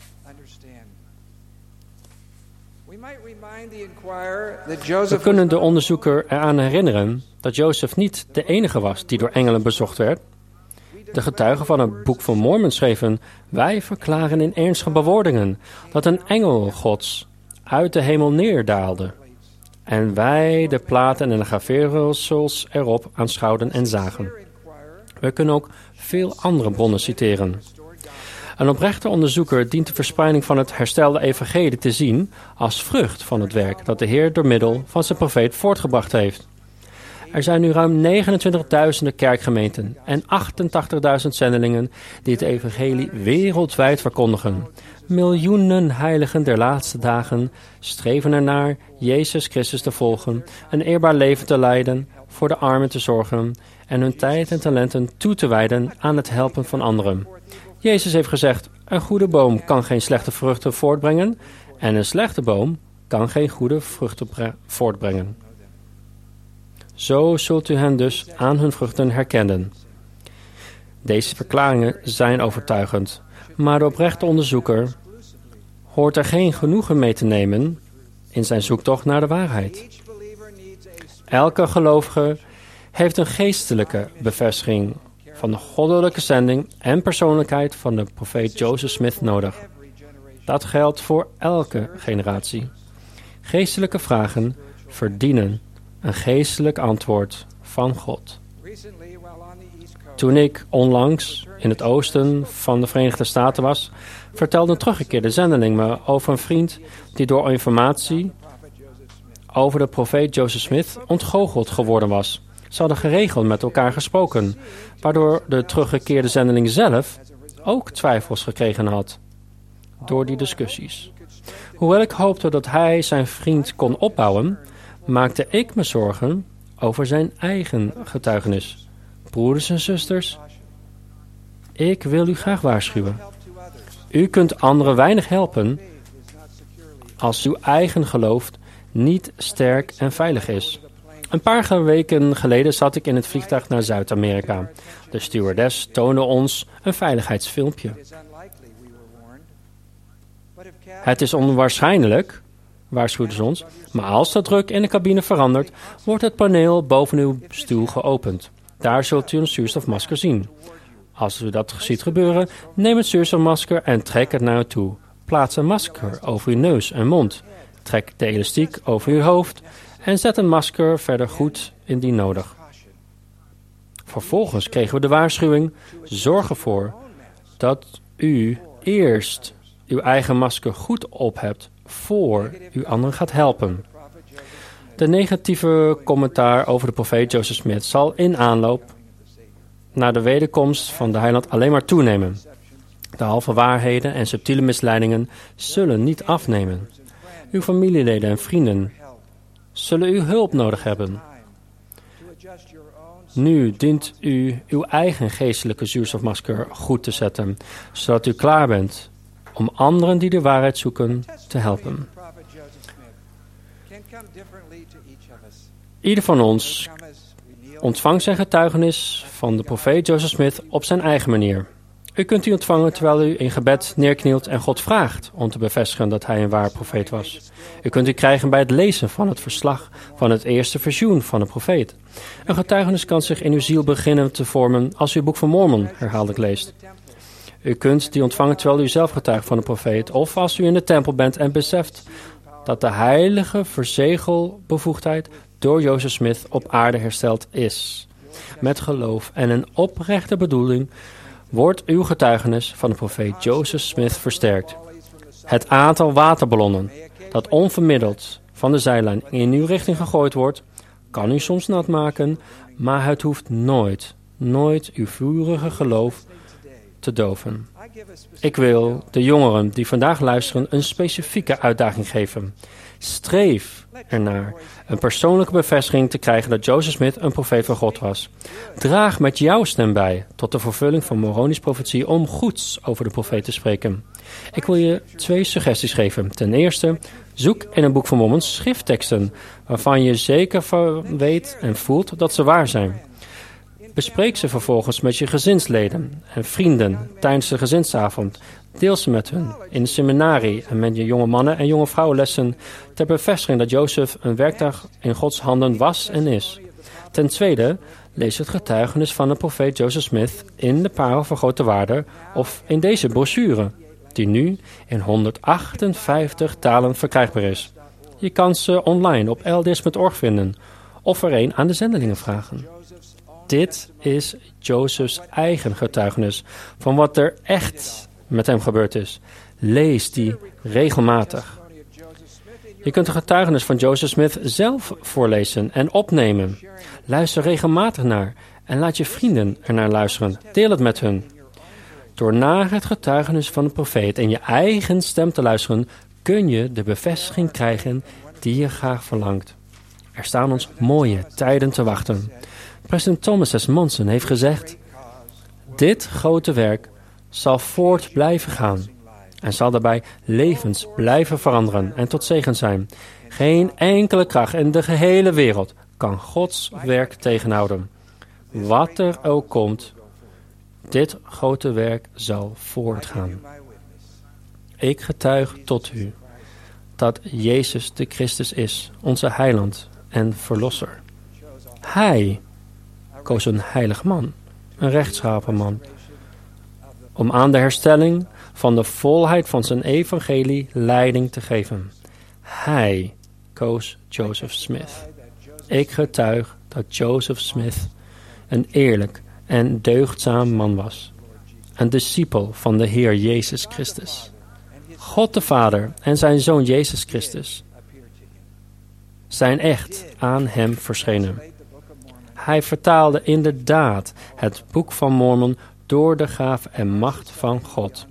We kunnen de onderzoeker eraan herinneren dat Jozef niet de enige was die door engelen bezocht werd. De getuigen van het Boek van Mormon schreven: wij verklaren in ernstige bewoordingen dat een engel Gods uit de hemel neerdaalde. En wij de platen en de graveersels erop aanschouwden en zagen. We kunnen ook veel andere bronnen citeren. Een oprechte onderzoeker dient de verspreiding van het herstelde evangelie te zien als vrucht van het werk dat de Heer door middel van zijn profeet voortgebracht heeft. Er zijn nu ruim 29.000 kerkgemeenten en 88.000 zendelingen die het evangelie wereldwijd verkondigen. Miljoenen heiligen der laatste dagen streven ernaar Jezus Christus te volgen, een eerbaar leven te leiden, voor de armen te zorgen en hun tijd en talenten toe te wijden aan het helpen van anderen. Jezus heeft gezegd: een goede boom kan geen slechte vruchten voortbrengen en een slechte boom kan geen goede vruchten voortbrengen. Zo zult u hen dus aan hun vruchten herkennen. Deze verklaringen zijn overtuigend, maar de oprechte onderzoeker hoort er geen genoegen mee te nemen in zijn zoektocht naar de waarheid. Elke gelovige heeft een geestelijke bevestiging van de goddelijke zending en persoonlijkheid van de profeet Joseph Smith nodig. Dat geldt voor elke generatie. Geestelijke vragen verdienen een geestelijk antwoord van God. Toen ik onlangs in het oosten van de Verenigde Staten was, vertelde een teruggekeerde zendeling me over een vriend die door informatie over de profeet Joseph Smith ontgoocheld geworden was. Ze hadden geregeld met elkaar gesproken, waardoor de teruggekeerde zendeling zelf ook twijfels gekregen had door die discussies. Hoewel ik hoopte dat hij zijn vriend kon opbouwen, maakte ik me zorgen over zijn eigen getuigenis. Broeders en zusters, ik wil u graag waarschuwen. U kunt anderen weinig helpen als uw eigen geloof niet sterk en veilig is. Een paar weken geleden zat ik in het vliegtuig naar Zuid-Amerika. De stewardess toonde ons een veiligheidsfilmpje. Het is onwaarschijnlijk, waarschuwde ze ons, maar als de druk in de cabine verandert, wordt het paneel boven uw stoel geopend. Daar zult u een zuurstofmasker zien. Als u dat ziet gebeuren, neem het zuurstofmasker en trek het naar u toe. Plaats een masker over uw neus en mond. Trek de elastiek over uw hoofd en zet een masker verder goed indien nodig. Vervolgens kregen we de waarschuwing: zorg ervoor dat u eerst uw eigen masker goed op hebt voor u anderen gaat helpen. De negatieve commentaar over de profeet Joseph Smith zal in aanloop naar de wederkomst van de heiland alleen maar toenemen. De halve waarheden en subtiele misleidingen zullen niet afnemen. Uw familieleden en vrienden zullen uw hulp nodig hebben. Nu dient u uw eigen geestelijke zuurstofmasker goed te zetten, zodat u klaar bent om anderen die de waarheid zoeken te helpen. Ieder van ons ontvangt zijn getuigenis van de profeet Joseph Smith op zijn eigen manier. U kunt die ontvangen terwijl u in gebed neerknielt en God vraagt om te bevestigen dat hij een waar profeet was. U kunt die krijgen bij het lezen van het verslag van het eerste visioen van de profeet. Een getuigenis kan zich in uw ziel beginnen te vormen als u het boek van Mormon herhaaldelijk leest. U kunt die ontvangen terwijl u zelf getuigt van de profeet, of als u in de tempel bent en beseft dat de heilige verzegelbevoegdheid door Joseph Smith op aarde hersteld is. Met geloof en een oprechte bedoeling wordt uw getuigenis van de profeet Joseph Smith versterkt. Het aantal waterballonnen dat onvermiddeld van de zijlijn in uw richting gegooid wordt, kan u soms nat maken, maar het hoeft nooit uw vurige geloof te doven. Ik wil de jongeren die vandaag luisteren een specifieke uitdaging geven. Streef ernaar een persoonlijke bevestiging te krijgen dat Joseph Smith een profeet van God was. Draag met jouw stem bij tot de vervulling van Moroni's profetie om goeds over de profeet te spreken. Ik wil je 2 suggesties geven. Ten eerste, zoek in een boek van Mormon schriftteksten waarvan je zeker weet en voelt dat ze waar zijn. Bespreek ze vervolgens met je gezinsleden en vrienden tijdens de gezinsavond. Deel ze met hun in de seminarie en met je jonge mannen en jonge vrouwenlessen ter bevestiging dat Jozef een werktuig in Gods handen was en is. Ten tweede, lees het getuigenis van de profeet Joseph Smith in de Parel van Grote Waarde of in deze brochure, die nu in 158 talen verkrijgbaar is. Je kan ze online op elders.org vinden of er een aan de zendelingen vragen. Dit is Joseph's eigen getuigenis van wat er echt met hem gebeurd is. Lees die regelmatig. Je kunt de getuigenis van Joseph Smith zelf voorlezen en opnemen. Luister regelmatig naar en laat je vrienden ernaar luisteren. Deel het met hun. Door naar het getuigenis van de profeet in je eigen stem te luisteren, kun je de bevestiging krijgen die je graag verlangt. Er staan ons mooie tijden te wachten. President Thomas S. Monson heeft gezegd: dit grote werk zal voort blijven gaan en zal daarbij levens blijven veranderen en tot zegen zijn. Geen enkele kracht in de gehele wereld kan Gods werk tegenhouden. Wat er ook komt, dit grote werk zal voortgaan. Ik getuig tot u dat Jezus de Christus is, onze heiland en verlosser. Hij koos een heilig man, een rechtschapen man, om aan de herstelling van de volheid van zijn evangelie leiding te geven. Hij koos Joseph Smith. Ik getuig dat Joseph Smith een eerlijk en deugdzaam man was, een discipel van de Heer Jezus Christus. God de Vader en zijn Zoon Jezus Christus zijn echt aan hem verschenen. Hij vertaalde inderdaad het boek van Mormon door de gave en macht van God.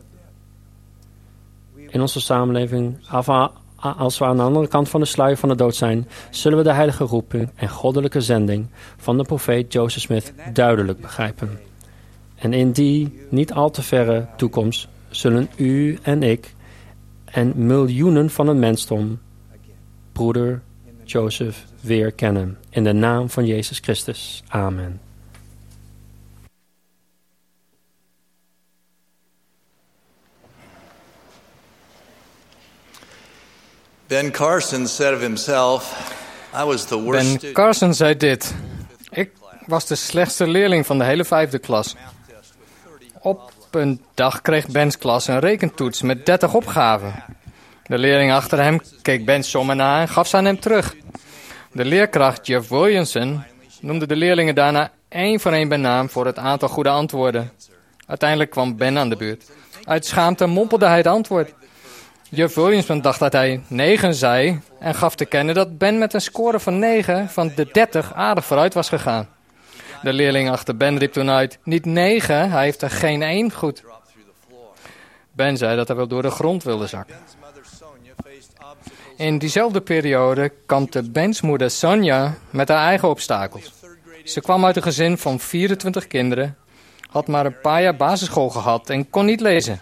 In onze samenleving, als we aan de andere kant van de sluier van de dood zijn, zullen we de heilige roeping en goddelijke zending van de profeet Joseph Smith duidelijk begrijpen. En in die niet al te verre toekomst zullen u en ik en miljoenen van het mensdom broeder Joseph weer kennen. In de naam van Jezus Christus. Amen. Ben Carson said of himself, I was the worst Ben Carson zei dit. Ik was de slechtste leerling van de hele 5e klas. Op een dag kreeg Ben's klas een rekentoets met 30 opgaven. De leerling achter hem keek Ben's sommen na en gaf ze aan hem terug. De leerkracht Jeff Williamson noemde de leerlingen daarna één voor één bij naam voor het aantal goede antwoorden. Uiteindelijk kwam Ben aan de beurt. Uit schaamte mompelde hij het antwoord. Jeff Williamson dacht dat hij 9 zei en gaf te kennen dat Ben met een score van 9 van de 30 aardig vooruit was gegaan. De leerling achter Ben riep toen uit, niet 9, hij heeft er geen 1 goed. Ben zei dat hij wel door de grond wilde zakken. In diezelfde periode kampte Ben's moeder Sonja met haar eigen obstakels. Ze kwam uit een gezin van 24 kinderen, had maar een paar jaar basisschool gehad en kon niet lezen.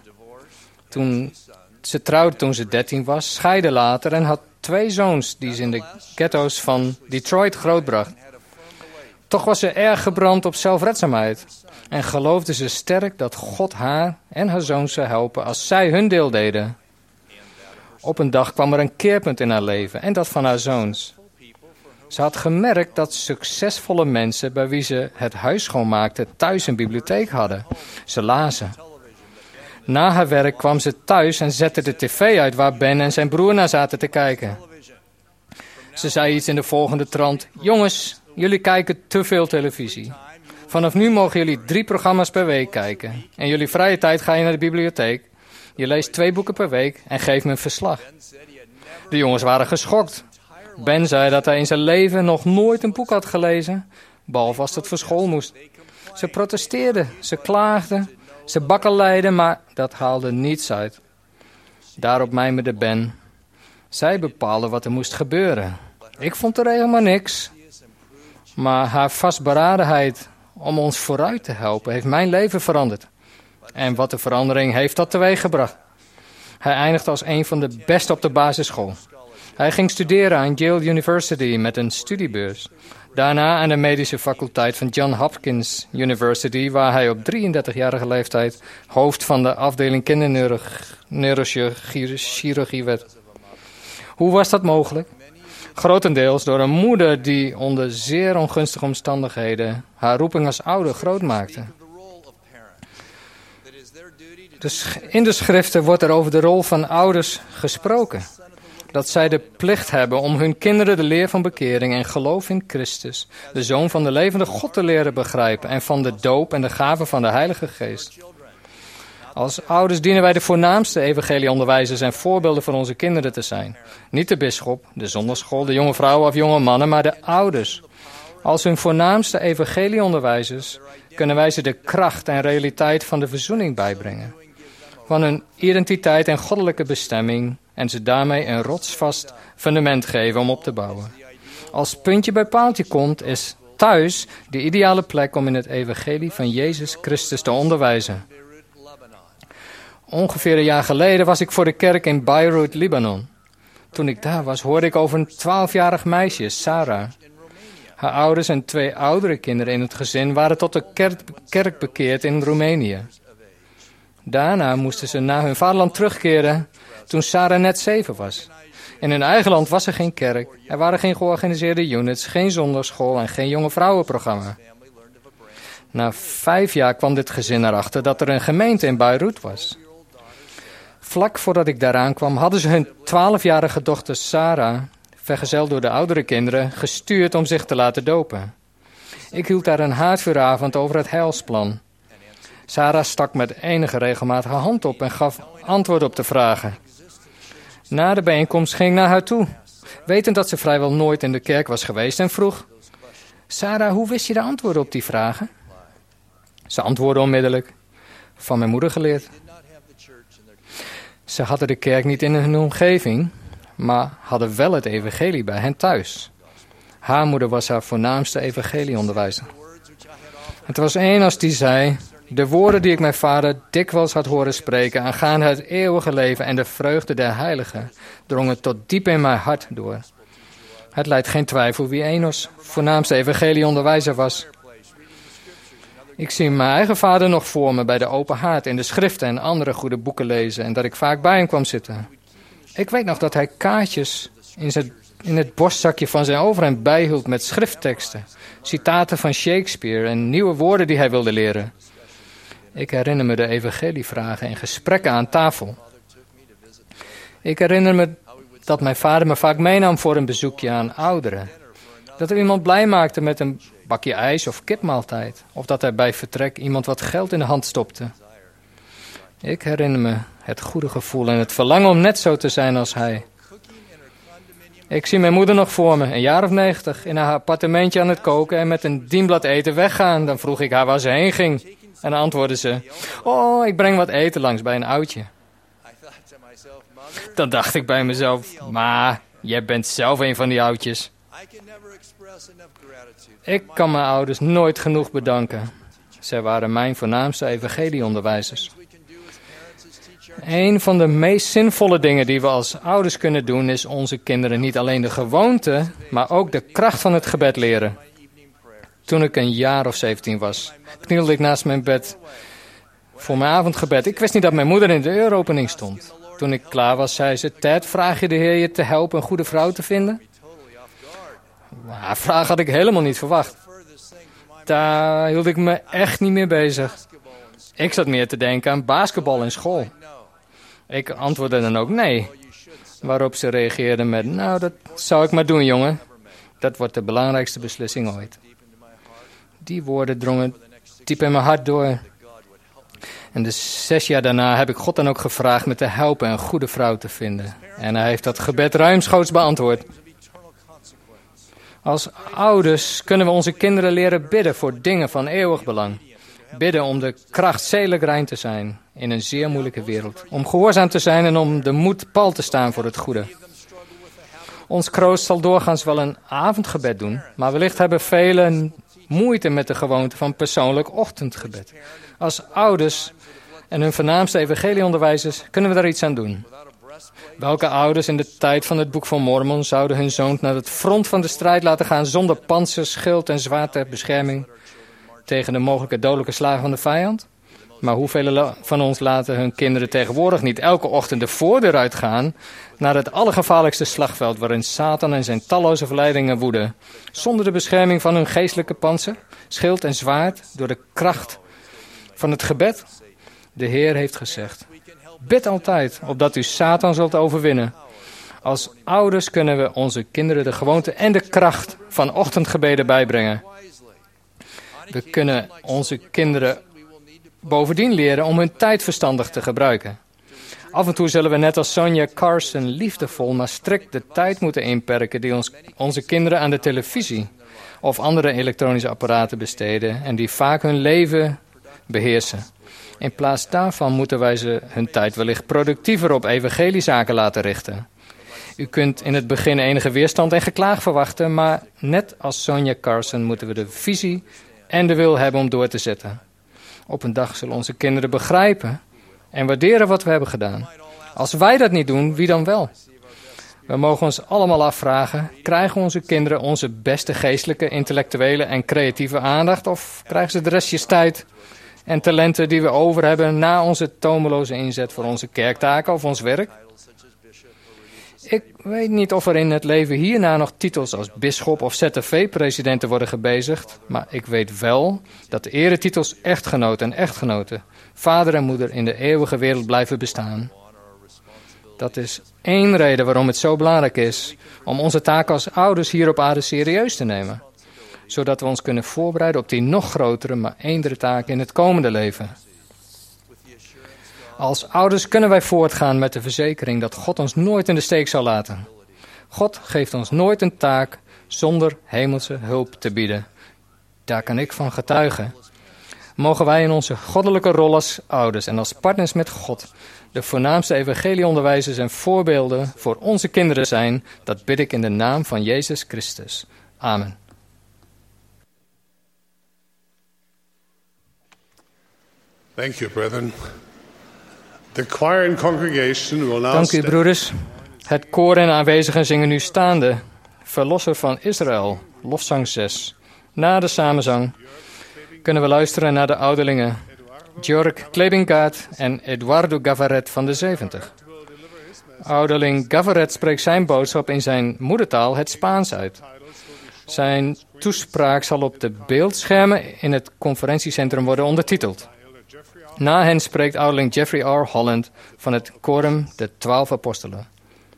Ze trouwde toen ze 13 was, scheidde later en had 2 zoons die ze in de ghetto's van Detroit grootbracht. Toch was ze erg gebrand op zelfredzaamheid en geloofde ze sterk dat God haar en haar zoons zou helpen als zij hun deel deden. Op een dag kwam er een keerpunt in haar leven en dat van haar zoons. Ze had gemerkt dat succesvolle mensen bij wie ze het huis schoonmaakte thuis een bibliotheek hadden. Ze lazen. Na haar werk kwam ze thuis en zette de tv uit waar Ben en zijn broer naar zaten te kijken. Ze zei iets in de volgende trant. Jongens, jullie kijken te veel televisie. Vanaf nu mogen jullie 3 programma's per week kijken. In jullie vrije tijd ga je naar de bibliotheek. Je leest 2 boeken per week en geeft me een verslag. De jongens waren geschokt. Ben zei dat hij in zijn leven nog nooit een boek had gelezen, behalve als het voor school moest. Ze protesteerden, ze klaagden, ze bakkeleiden, maar dat haalde niets uit. Daarop mijmerde Ben. Zij bepaalde wat er moest gebeuren. Ik vond er helemaal niks. Maar haar vastberadenheid om ons vooruit te helpen heeft mijn leven veranderd. En wat de verandering heeft dat teweeggebracht. Hij eindigde als een van de beste op de basisschool. Hij ging studeren aan Yale University met een studiebeurs. Daarna aan de medische faculteit van Johns Hopkins University, waar hij op 33-jarige leeftijd hoofd van de afdeling kinderneurochirurgie werd. Hoe was dat mogelijk? Grotendeels door een moeder die onder zeer ongunstige omstandigheden haar roeping als ouder groot maakte. Dus in de schriften wordt er over de rol van ouders gesproken. Dat zij de plicht hebben om hun kinderen de leer van bekering en geloof in Christus, de Zoon van de levende God, te leren begrijpen en van de doop en de gave van de Heilige Geest. Als ouders dienen wij de voornaamste evangelieonderwijzers en voorbeelden voor onze kinderen te zijn. Niet de bisschop, de zondagschool, de jonge vrouwen of jonge mannen, maar de ouders. Als hun voornaamste evangelieonderwijzers kunnen wij ze de kracht en realiteit van de verzoening bijbrengen. Van hun identiteit en goddelijke bestemming en ze daarmee een rotsvast fundament geven om op te bouwen. Als puntje bij paaltje komt, is thuis de ideale plek om in het evangelie van Jezus Christus te onderwijzen. Ongeveer een jaar geleden was ik voor de kerk in Beirut, Libanon. Toen ik daar was, hoorde ik over een 12-jarig meisje, Sarah. Haar ouders en 2 oudere kinderen in het gezin waren tot de kerk bekeerd in Roemenië. Daarna moesten ze naar hun vaderland terugkeren toen Sarah net 7 was. In hun eigen land was er geen kerk, er waren geen georganiseerde units, geen zondagschool en geen jonge vrouwenprogramma. Na 5 jaar kwam dit gezin erachter dat er een gemeente in Beirut was. Vlak voordat ik daaraan kwam, hadden ze hun 12-jarige dochter Sarah, vergezeld door de oudere kinderen, gestuurd om zich te laten dopen. Ik hield daar een haardvuuravond over het heilsplan. Sarah stak met enige regelmaat haar hand op en gaf antwoord op de vragen. Na de bijeenkomst ging ik naar haar toe, wetend dat ze vrijwel nooit in de kerk was geweest, en vroeg: Sarah, hoe wist je de antwoorden op die vragen? Ze antwoordde onmiddellijk: van mijn moeder geleerd. Ze hadden de kerk niet in hun omgeving, maar hadden wel het evangelie bij hen thuis. Haar moeder was haar voornaamste evangelieonderwijzer. Het was één als die zei: de woorden die ik mijn vader dikwijls had horen spreken aangaande het eeuwige leven en de vreugde der heiligen drongen tot diep in mijn hart door. Het lijdt geen twijfel wie Enos voornaamste evangelieonderwijzer was. Ik zie mijn eigen vader nog voor me bij de open haard in de schriften en andere goede boeken lezen en dat ik vaak bij hem kwam zitten. Ik weet nog dat hij kaartjes in het borstzakje van zijn overhemd bijhield met schriftteksten, citaten van Shakespeare en nieuwe woorden die hij wilde leren. Ik herinner me de evangelievragen en gesprekken aan tafel. Ik herinner me dat mijn vader me vaak meenam voor een bezoekje aan ouderen. Dat er iemand blij maakte met een bakje ijs of kipmaaltijd. Of dat hij bij vertrek iemand wat geld in de hand stopte. Ik herinner me het goede gevoel en het verlangen om net zo te zijn als hij. Ik zie mijn moeder nog voor me, een jaar of 90, in haar appartementje aan het koken en met een dienblad eten weggaan. Dan vroeg ik haar waar ze heen ging. En dan antwoordde ze, oh, ik breng wat eten langs bij een oudje. Dan dacht ik bij mezelf, maar jij bent zelf een van die oudjes. Ik kan mijn ouders nooit genoeg bedanken. Zij waren mijn voornaamste evangelieonderwijzers. Een van de meest zinvolle dingen die we als ouders kunnen doen is onze kinderen niet alleen de gewoonte, maar ook de kracht van het gebed leren. Toen ik een jaar of 17 was, knielde ik naast mijn bed voor mijn avondgebed. Ik wist niet dat mijn moeder in de deuropening stond. Toen ik klaar was, zei ze, Ted, vraag je de Heer je te helpen een goede vrouw te vinden? Haar vraag had ik helemaal niet verwacht. Daar hield ik me echt niet meer bezig. Ik zat meer te denken aan basketbal in school. Ik antwoordde dan ook nee. Waarop ze reageerde met, nou, dat zou ik maar doen, jongen. Dat wordt de belangrijkste beslissing ooit. Die woorden drongen diep in mijn hart door. En de 6 jaar daarna heb ik God dan ook gevraagd me te helpen een goede vrouw te vinden. En hij heeft dat gebed ruimschoots beantwoord. Als ouders kunnen we onze kinderen leren bidden voor dingen van eeuwig belang. Bidden om de kracht zedelijk rein te zijn in een zeer moeilijke wereld. Om gehoorzaam te zijn en om de moed pal te staan voor het goede. Ons kroost zal doorgaans wel een avondgebed doen, maar wellicht hebben velen moeite met de gewoonte van persoonlijk ochtendgebed. Als ouders en hun voornaamste evangelieonderwijzers kunnen we daar iets aan doen. Welke ouders in de tijd van het Boek van Mormon zouden hun zoon naar het front van de strijd laten gaan zonder pantser, schild en zwaard ter bescherming tegen de mogelijke dodelijke slagen van de vijand? Maar hoeveel van ons laten hun kinderen tegenwoordig niet elke ochtend de voordeur uitgaan naar het allergevaarlijkste slagveld waarin Satan en zijn talloze verleidingen woeden, zonder de bescherming van hun geestelijke pantser, schild en zwaard, door de kracht van het gebed? De Heer heeft gezegd, bid altijd, opdat u Satan zult overwinnen. Als ouders kunnen we onze kinderen de gewoonte en de kracht van ochtendgebeden bijbrengen. We kunnen onze kinderen bovendien leren om hun tijd verstandig te gebruiken. Af en toe zullen we net als Sonja Carson liefdevol maar strikt de tijd moeten inperken die onze kinderen aan de televisie of andere elektronische apparaten besteden en die vaak hun leven beheersen. In plaats daarvan moeten wij ze hun tijd wellicht productiever op evangeliezaken laten richten. U kunt in het begin enige weerstand en geklaag verwachten, maar net als Sonja Carson moeten we de visie en de wil hebben om door te zetten. Op een dag zullen onze kinderen begrijpen en waarderen wat we hebben gedaan. Als wij dat niet doen, wie dan wel? We mogen ons allemaal afvragen, krijgen onze kinderen onze beste geestelijke, intellectuele en creatieve aandacht of krijgen ze de restjes tijd en talenten die we over hebben na onze tomeloze inzet voor onze kerktaken of ons werk? Ik weet niet of er in het leven hierna nog titels als bisschop of ZFV-presidenten worden gebezigd, maar ik weet wel dat de eretitels echtgenoot en echtgenote, vader en moeder in de eeuwige wereld blijven bestaan. Dat is één reden waarom het zo belangrijk is om onze taak als ouders hier op aarde serieus te nemen, zodat we ons kunnen voorbereiden op die nog grotere, maar eendere taak in het komende leven. Als ouders kunnen wij voortgaan met de verzekering dat God ons nooit in de steek zal laten. God geeft ons nooit een taak zonder hemelse hulp te bieden. Daar kan ik van getuigen. Mogen wij in onze goddelijke rol als ouders en als partners met God de voornaamste evangelieonderwijzers en voorbeelden voor onze kinderen zijn. Dat bid ik in de naam van Jezus Christus. Amen. Thank you, brethren. The choir and congregation will now Dank u, broeders. Het koor en aanwezigen zingen nu staande Verlosser van Israël, lofzang 6. Na de samenzang kunnen we luisteren naar de ouderlingen Georg Klebingaard en Eduardo Gavaret van de 70. Ouderling Gavaret spreekt zijn boodschap in zijn moedertaal, het Spaans, uit. Zijn toespraak zal op de beeldschermen in het conferentiecentrum worden ondertiteld. Na hen spreekt ouderling Jeffrey R. Holland van het Quorum, de 12 Apostelen.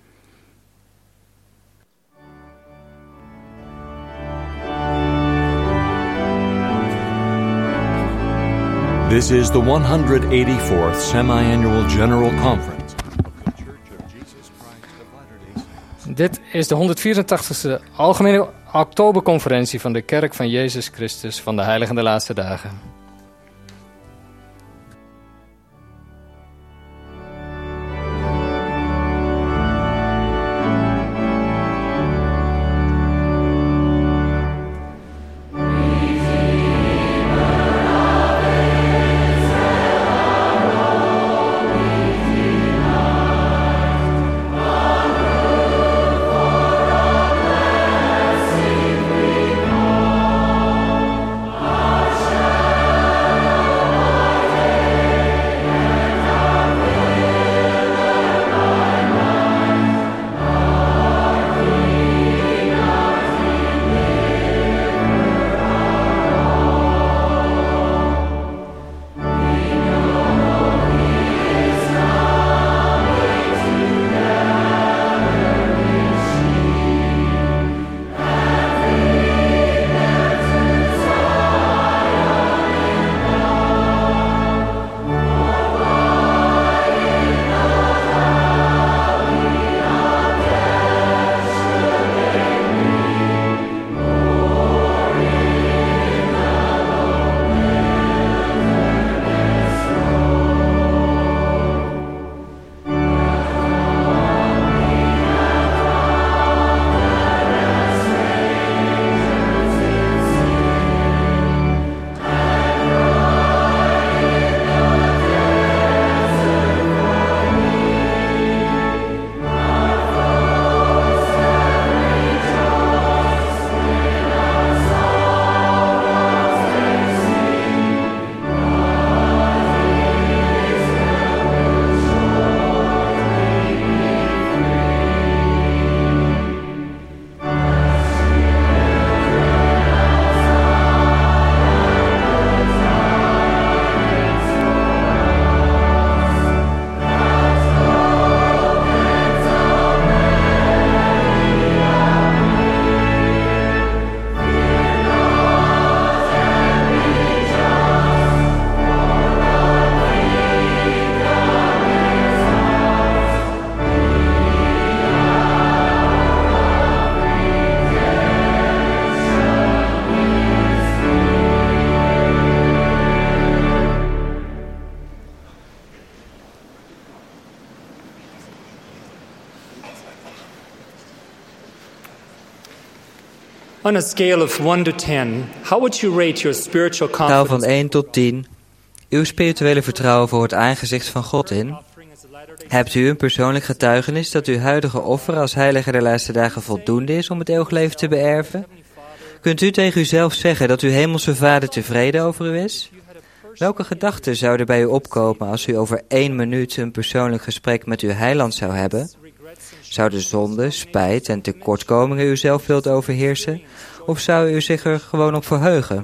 This is the 184th Semi-Annual General Conference of the Church of Jesus Christ of Latter-day Saints. Dit is de 184e Algemene Oktoberconferentie van de Kerk van Jezus Christus van de Heiligen der Laatste Dagen. On a scale of 1 to 10, how would you rate your spiritual Schaal van confidence? 1 tot 10. Uw spirituele vertrouwen voor het aangezicht van God in. Hebt u een persoonlijk getuigenis dat uw huidige offer als heilige der laatste dagen voldoende is om het eeuwig leven te beërven? Kunt u tegen uzelf zeggen dat uw hemelse Vader tevreden over u is? Welke gedachten zouden bij u opkomen als u over 1 minuut een persoonlijk gesprek met uw heiland zou hebben? Zouden zonde, spijt en tekortkomingen uw zelfbeeld overheersen? Of zou u zich er gewoon op verheugen?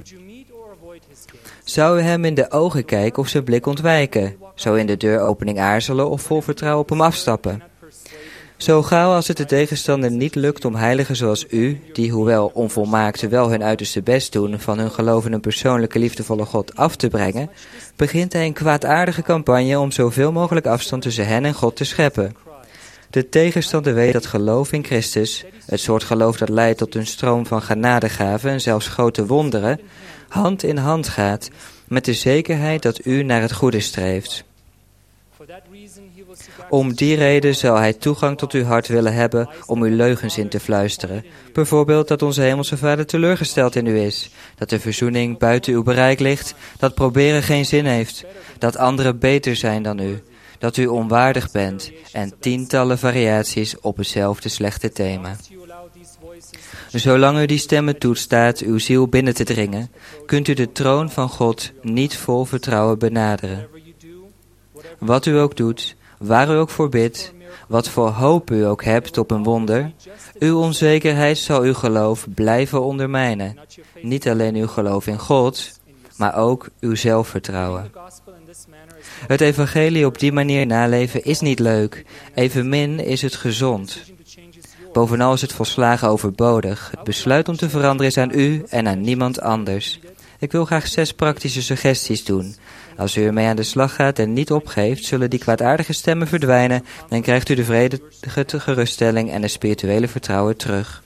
Zou u hem in de ogen kijken of zijn blik ontwijken? Zou u in de deuropening aarzelen of vol vertrouwen op hem afstappen? Zo gauw als het de tegenstander niet lukt om heiligen zoals u, die hoewel onvolmaakt wel hun uiterste best doen van hun geloof in een persoonlijke liefdevolle God af te brengen, begint hij een kwaadaardige campagne om zoveel mogelijk afstand tussen hen en God te scheppen. De tegenstander weet dat geloof in Christus, het soort geloof dat leidt tot een stroom van genadegaven en zelfs grote wonderen, hand in hand gaat met de zekerheid dat u naar het goede streeft. Om die reden zal hij toegang tot uw hart willen hebben om uw leugens in te fluisteren. Bijvoorbeeld dat onze hemelse Vader teleurgesteld in u is, dat de verzoening buiten uw bereik ligt, dat proberen geen zin heeft, dat anderen beter zijn dan u, dat u onwaardig bent en tientallen variaties op hetzelfde slechte thema. Zolang u die stemmen toestaat uw ziel binnen te dringen, kunt u de troon van God niet vol vertrouwen benaderen. Wat u ook doet, waar u ook voor bidt, wat voor hoop u ook hebt op een wonder, uw onzekerheid zal uw geloof blijven ondermijnen. Niet alleen uw geloof in God, maar ook uw zelfvertrouwen. Het evangelie op die manier naleven is niet leuk, evenmin is het gezond. Bovenal is het volslagen overbodig. Het besluit om te veranderen is aan u en aan niemand anders. Ik wil graag 6 praktische suggesties doen. Als u ermee aan de slag gaat en niet opgeeft, zullen die kwaadaardige stemmen verdwijnen en krijgt u de vrede, de geruststelling en het spirituele vertrouwen terug.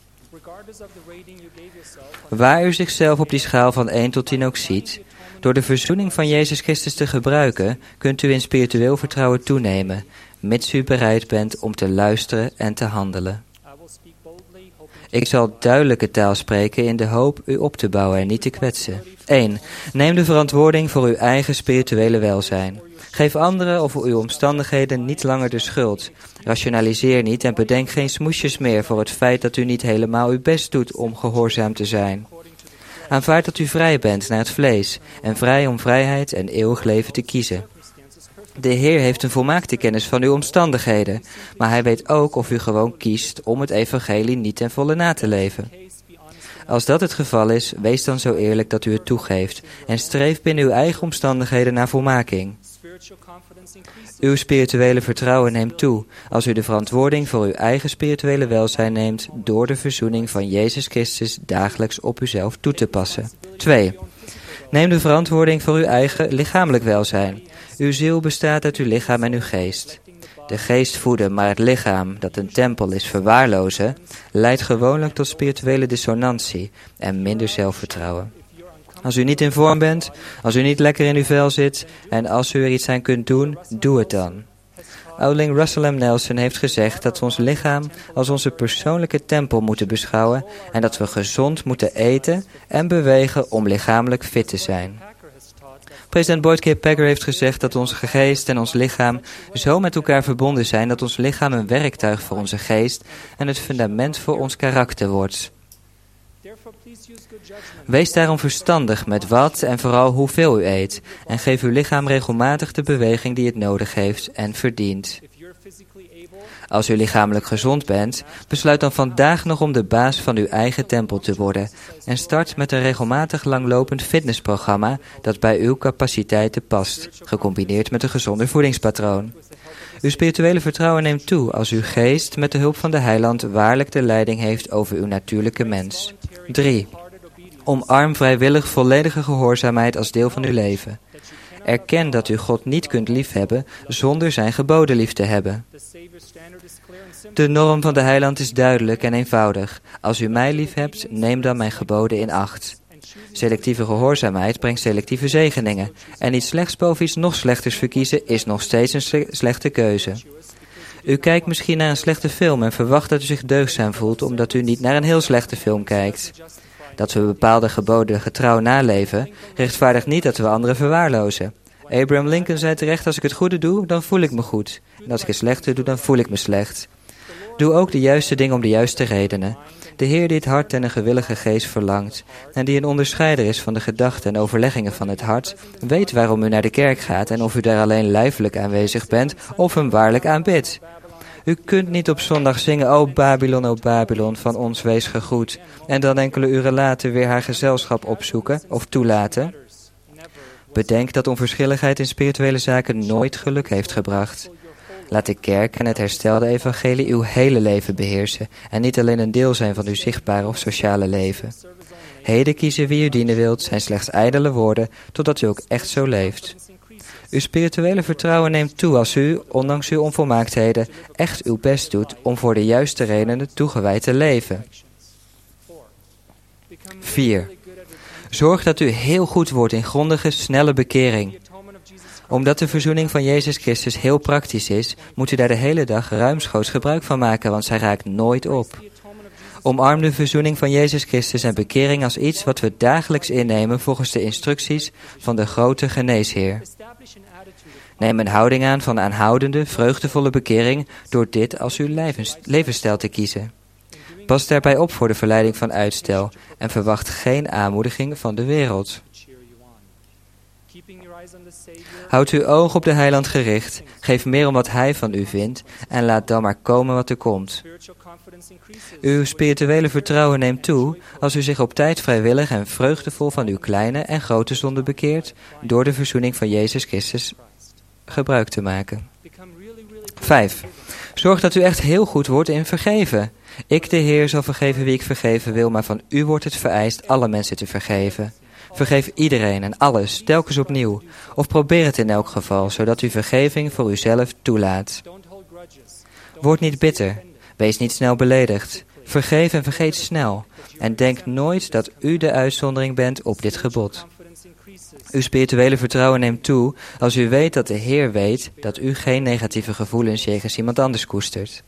Waar u zichzelf op die schaal van 1 tot 10 ook ziet, door de verzoening van Jezus Christus te gebruiken, kunt u in spiritueel vertrouwen toenemen, mits u bereid bent om te luisteren en te handelen. Ik zal duidelijke taal spreken in de hoop u op te bouwen en niet te kwetsen. 1. Neem de verantwoording voor uw eigen spirituele welzijn. Geef anderen of uw omstandigheden niet langer de schuld. Rationaliseer niet en bedenk geen smoesjes meer voor het feit dat u niet helemaal uw best doet om gehoorzaam te zijn. Aanvaard dat u vrij bent naar het vlees en vrij om vrijheid en eeuwig leven te kiezen. De Heer heeft een volmaakte kennis van uw omstandigheden, maar Hij weet ook of u gewoon kiest om het evangelie niet ten volle na te leven. Als dat het geval is, wees dan zo eerlijk dat u het toegeeft en streef binnen uw eigen omstandigheden naar volmaking. Uw spirituele vertrouwen neemt toe als u de verantwoording voor uw eigen spirituele welzijn neemt door de verzoening van Jezus Christus dagelijks op uzelf toe te passen. 2. Neem de verantwoording voor uw eigen lichamelijk welzijn. Uw ziel bestaat uit uw lichaam en uw geest. De geest voeden, maar het lichaam, dat een tempel is, verwaarlozen, leidt gewoonlijk tot spirituele dissonantie en minder zelfvertrouwen. Als u niet in vorm bent, als u niet lekker in uw vel zit en als u er iets aan kunt doen, doe het dan. Oudeling Russell M. Nelson heeft gezegd dat we ons lichaam als onze persoonlijke tempel moeten beschouwen en dat we gezond moeten eten en bewegen om lichamelijk fit te zijn. President Boyd K. Packer heeft gezegd dat onze geest en ons lichaam zo met elkaar verbonden zijn dat ons lichaam een werktuig voor onze geest en het fundament voor ons karakter wordt. Wees daarom verstandig met wat en vooral hoeveel u eet en geef uw lichaam regelmatig de beweging die het nodig heeft en verdient. Als u lichamelijk gezond bent, besluit dan vandaag nog om de baas van uw eigen tempel te worden en start met een regelmatig langlopend fitnessprogramma dat bij uw capaciteiten past, gecombineerd met een gezonder voedingspatroon. Uw spirituele vertrouwen neemt toe als uw geest met de hulp van de Heiland waarlijk de leiding heeft over uw natuurlijke mens. 3. Omarm vrijwillig volledige gehoorzaamheid als deel van uw leven. Erken dat u God niet kunt liefhebben zonder zijn geboden lief te hebben. De norm van de Heiland is duidelijk en eenvoudig. Als u mij liefhebt, neem dan mijn geboden in acht. Selectieve gehoorzaamheid brengt selectieve zegeningen. En iets slechts boven iets nog slechters verkiezen is nog steeds een slechte keuze. U kijkt misschien naar een slechte film en verwacht dat u zich deugdzaam voelt omdat u niet naar een heel slechte film kijkt. Dat we bepaalde geboden getrouw naleven, rechtvaardigt niet dat we anderen verwaarlozen. Abraham Lincoln zei terecht, als ik het goede doe, dan voel ik me goed. En als ik het slechte doe, dan voel ik me slecht. Doe ook de juiste dingen om de juiste redenen. De Heer die het hart en een gewillige geest verlangt, en die een onderscheider is van de gedachten en overleggingen van het hart, weet waarom u naar de kerk gaat en of u daar alleen lijfelijk aanwezig bent of hem waarlijk aanbidt. U kunt niet op zondag zingen, o Babylon, van ons wees gegroet, en dan enkele uren later weer haar gezelschap opzoeken of toelaten. Bedenk dat onverschilligheid in spirituele zaken nooit geluk heeft gebracht. Laat de kerk en het herstelde evangelie uw hele leven beheersen en niet alleen een deel zijn van uw zichtbare of sociale leven. Heden kiezen wie u dienen wilt zijn slechts ijdele woorden, totdat u ook echt zo leeft. Uw spirituele vertrouwen neemt toe als u, ondanks uw onvolmaaktheden, echt uw best doet om voor de juiste redenen toegewijd te leven. 4. Zorg dat u heel goed wordt in grondige, snelle bekering. Omdat de verzoening van Jezus Christus heel praktisch is, moet u daar de hele dag ruimschoots gebruik van maken, want zij raakt nooit op. Omarm de verzoening van Jezus Christus en bekering als iets wat we dagelijks innemen volgens de instructies van de grote geneesheer. Neem een houding aan van aanhoudende, vreugdevolle bekering door dit als uw levensstijl te kiezen. Pas daarbij op voor de verleiding van uitstel en verwacht geen aanmoediging van de wereld. Houd uw oog op de Heiland gericht, geef meer om wat Hij van u vindt en laat dan maar komen wat er komt. Uw spirituele vertrouwen neemt toe als u zich op tijd vrijwillig en vreugdevol van uw kleine en grote zonden bekeert door de verzoening van Jezus Christus gebruik te maken. 5. Zorg dat u echt heel goed wordt in vergeven. Ik, de Heer, zal vergeven wie ik vergeven wil, maar van u wordt het vereist alle mensen te vergeven. Vergeef iedereen en alles, telkens opnieuw. Of probeer het in elk geval, zodat u vergeving voor uzelf toelaat. Word niet bitter. Wees niet snel beledigd. Vergeef en vergeet snel. En denk nooit dat u de uitzondering bent op dit gebod. Uw spirituele vertrouwen neemt toe als u weet dat de Heer weet dat u geen negatieve gevoelens jegens iemand anders koestert.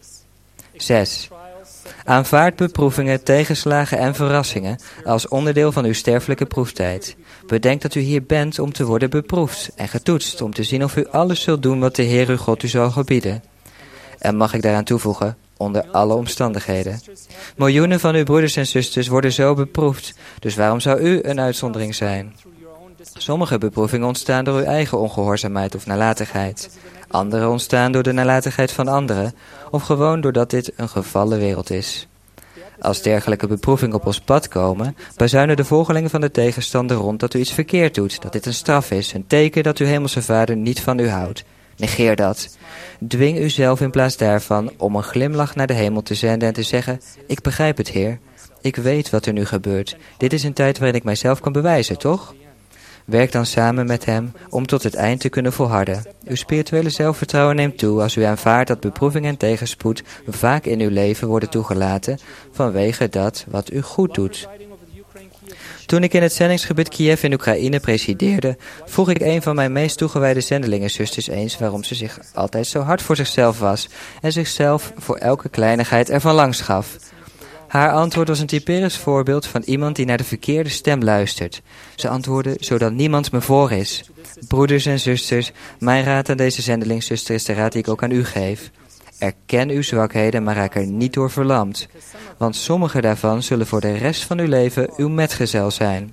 6. Aanvaard beproevingen, tegenslagen en verrassingen als onderdeel van uw sterfelijke proeftijd. Bedenk dat u hier bent om te worden beproefd en getoetst om te zien of u alles zult doen wat de Heer uw God u zal gebieden. En mag ik daaraan toevoegen, onder alle omstandigheden. Miljoenen van uw broeders en zusters worden zo beproefd, dus waarom zou u een uitzondering zijn? Sommige beproevingen ontstaan door uw eigen ongehoorzaamheid of nalatigheid. Andere ontstaan door de nalatigheid van anderen, of gewoon doordat dit een gevallen wereld is. Als dergelijke beproevingen op ons pad komen, bazuinen de volgelingen van de tegenstander rond dat u iets verkeerd doet, dat dit een straf is, een teken dat uw hemelse Vader niet van u houdt. Negeer dat. Dwing uzelf in plaats daarvan om een glimlach naar de hemel te zenden en te zeggen, ik begrijp het, Heer. Ik weet wat er nu gebeurt. Dit is een tijd waarin ik mijzelf kan bewijzen, toch? Werk dan samen met hem om tot het eind te kunnen volharden. Uw spirituele zelfvertrouwen neemt toe als u aanvaardt dat beproeving en tegenspoed vaak in uw leven worden toegelaten vanwege dat wat u goed doet. Toen ik in het zendingsgebied Kiev in Oekraïne presideerde, vroeg ik een van mijn meest toegewijde zendelingenzusters eens waarom ze zich altijd zo hard voor zichzelf was en zichzelf voor elke kleinigheid ervan langs gaf. Haar antwoord was een typerend voorbeeld van iemand die naar de verkeerde stem luistert. Ze antwoordde, zodat niemand me voor is. Broeders en zusters, mijn raad aan deze zendelingszuster is de raad die ik ook aan u geef. Erken uw zwakheden, maar raak er niet door verlamd. Want sommige daarvan zullen voor de rest van uw leven uw metgezel zijn.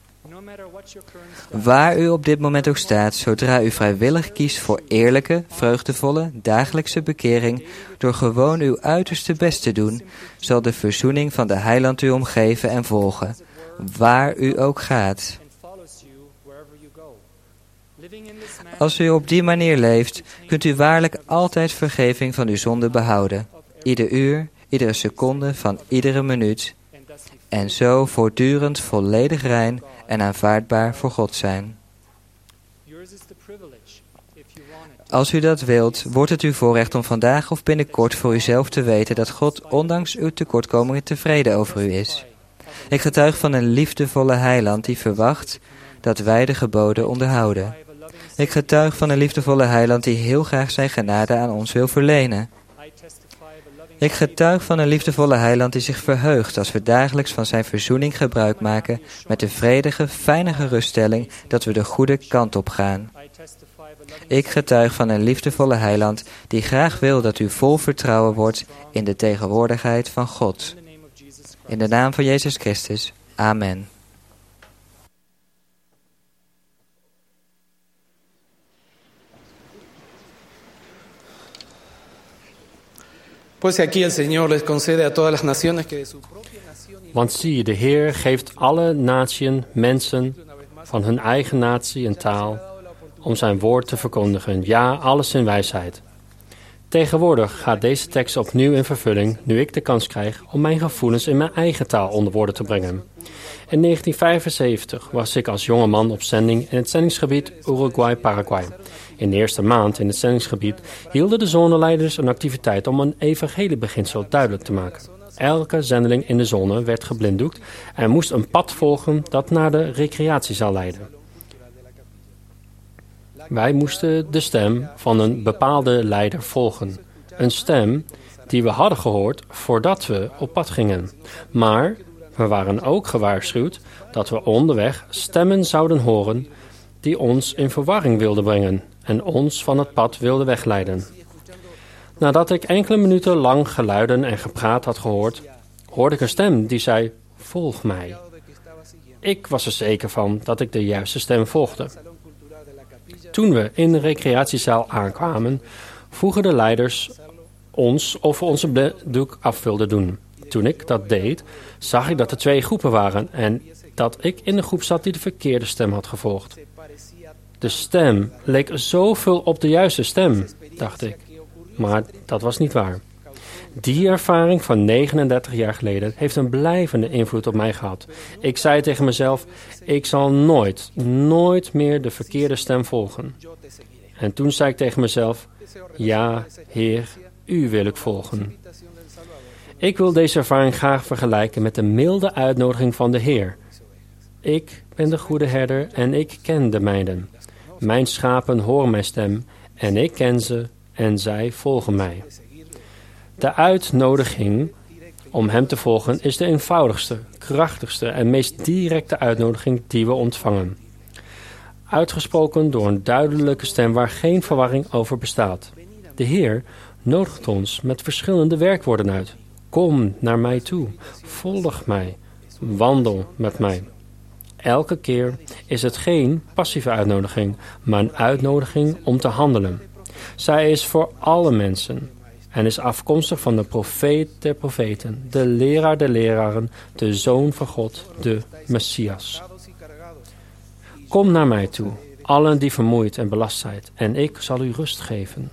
Waar u op dit moment ook staat, zodra u vrijwillig kiest voor eerlijke, vreugdevolle, dagelijkse bekering, door gewoon uw uiterste best te doen, zal de verzoening van de Heiland u omgeven en volgen, waar u ook gaat. Als u op die manier leeft, kunt u waarlijk altijd vergeving van uw zonde behouden, ieder uur, iedere seconde van iedere minuut, en zo voortdurend volledig rein en aanvaardbaar voor God zijn. Als u dat wilt, wordt het uw voorrecht om vandaag of binnenkort voor uzelf te weten dat God ondanks uw tekortkomingen tevreden over u is. Ik getuig van een liefdevolle Heiland die verwacht dat wij de geboden onderhouden. Ik getuig van een liefdevolle Heiland die heel graag zijn genade aan ons wil verlenen. Ik getuig van een liefdevolle Heiland die zich verheugt als we dagelijks van zijn verzoening gebruik maken met de vredige, fijne geruststelling dat we de goede kant op gaan. Ik getuig van een liefdevolle Heiland die graag wil dat u vol vertrouwen wordt in de tegenwoordigheid van God. In de naam van Jezus Christus. Amen. Want zie, de Heer geeft alle naties mensen van hun eigen natie en taal om zijn woord te verkondigen. Ja, alles in wijsheid. Tegenwoordig gaat deze tekst opnieuw in vervulling nu ik de kans krijg om mijn gevoelens in mijn eigen taal onder woorden te brengen. In 1975 was ik als jonge man op zending in het zendingsgebied Uruguay-Paraguay. In de eerste maand in het zendingsgebied hielden de zoneleiders een activiteit om een evangeliebeginsel duidelijk te maken. Elke zendeling in de zone werd geblinddoekt en moest een pad volgen dat naar de recreatiezaal leidde. Wij moesten de stem van een bepaalde leider volgen. Een stem die we hadden gehoord voordat we op pad gingen. Maar we waren ook gewaarschuwd dat we onderweg stemmen zouden horen die ons in verwarring wilden brengen en ons van het pad wilden wegleiden. Nadat ik enkele minuten lang geluiden en gepraat had gehoord, hoorde ik een stem die zei, volg mij. Ik was er zeker van dat ik de juiste stem volgde. Toen we in de recreatiezaal aankwamen, vroegen de leiders ons of we onze doek af wilden doen. Toen ik dat deed, zag ik dat er 2 groepen waren en dat ik in de groep zat die de verkeerde stem had gevolgd. De stem leek zoveel op de juiste stem, dacht ik. Maar dat was niet waar. Die ervaring van 39 jaar geleden heeft een blijvende invloed op mij gehad. Ik zei tegen mezelf, ik zal nooit meer de verkeerde stem volgen. En toen zei ik tegen mezelf, ja, Heer, u wil ik volgen. Ik wil deze ervaring graag vergelijken met de milde uitnodiging van de Heer. Ik ben de goede herder en ik ken de mijnen. Mijn schapen horen mijn stem en ik ken ze en zij volgen mij. De uitnodiging om hem te volgen is de eenvoudigste, krachtigste en meest directe uitnodiging die we ontvangen. Uitgesproken door een duidelijke stem waar geen verwarring over bestaat. De Heer nodigt ons met verschillende werkwoorden uit. Kom naar mij toe, volg mij, wandel met mij. Elke keer is het geen passieve uitnodiging, maar een uitnodiging om te handelen. Zij is voor alle mensen en is afkomstig van de profeet der profeten, de leraar der leraren, de Zoon van God, de Messias. Kom naar mij toe, allen die vermoeid en belast zijn, en ik zal u rust geven.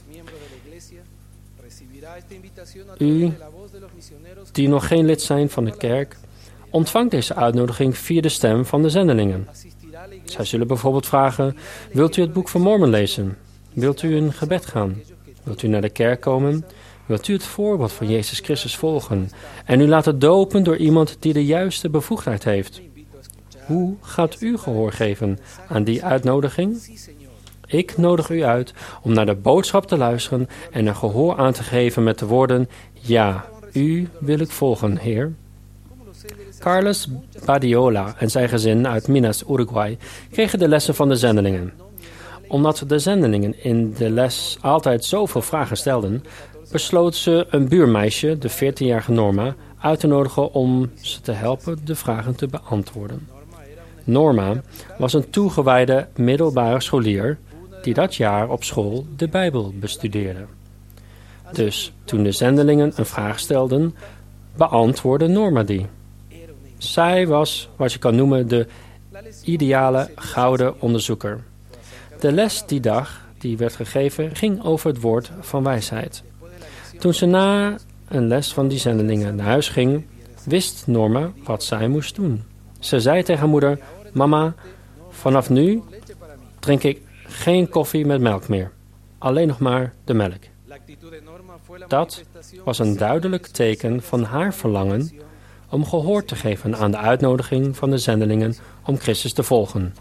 U, die nog geen lid zijn van de kerk, ontvangt deze uitnodiging via de stem van de zendelingen. Zij zullen bijvoorbeeld vragen, wilt u het boek van Mormon lezen? Wilt u in gebed gaan? Wilt u naar de kerk komen? Wilt u het voorbeeld van Jezus Christus volgen en u laten dopen door iemand die de juiste bevoegdheid heeft? Hoe gaat u gehoor geven aan die uitnodiging? Ik nodig u uit om naar de boodschap te luisteren en een gehoor aan te geven met de woorden, ja, u wil ik volgen, Heer. Carlos Badiola en zijn gezin uit Minas, Uruguay, kregen de lessen van de zendelingen. Omdat de zendelingen in de les altijd zoveel vragen stelden, besloot ze een buurmeisje, de 14-jarige Norma, uit te nodigen om ze te helpen de vragen te beantwoorden. Norma was een toegewijde middelbare scholier die dat jaar op school de Bijbel bestudeerde. Dus toen de zendelingen een vraag stelden, beantwoordde Norma die. Zij was wat je kan noemen de ideale gouden onderzoeker. De les die dag die werd gegeven ging over het woord van wijsheid. Toen ze na een les van die zendelingen naar huis ging, wist Norma wat zij moest doen. Ze zei tegen haar moeder, mama, vanaf nu drink ik geen koffie met melk meer. Alleen nog maar de melk. Dat was een duidelijk teken van haar verlangen om gehoor te geven aan de uitnodiging van de zendelingen om Christus te volgen.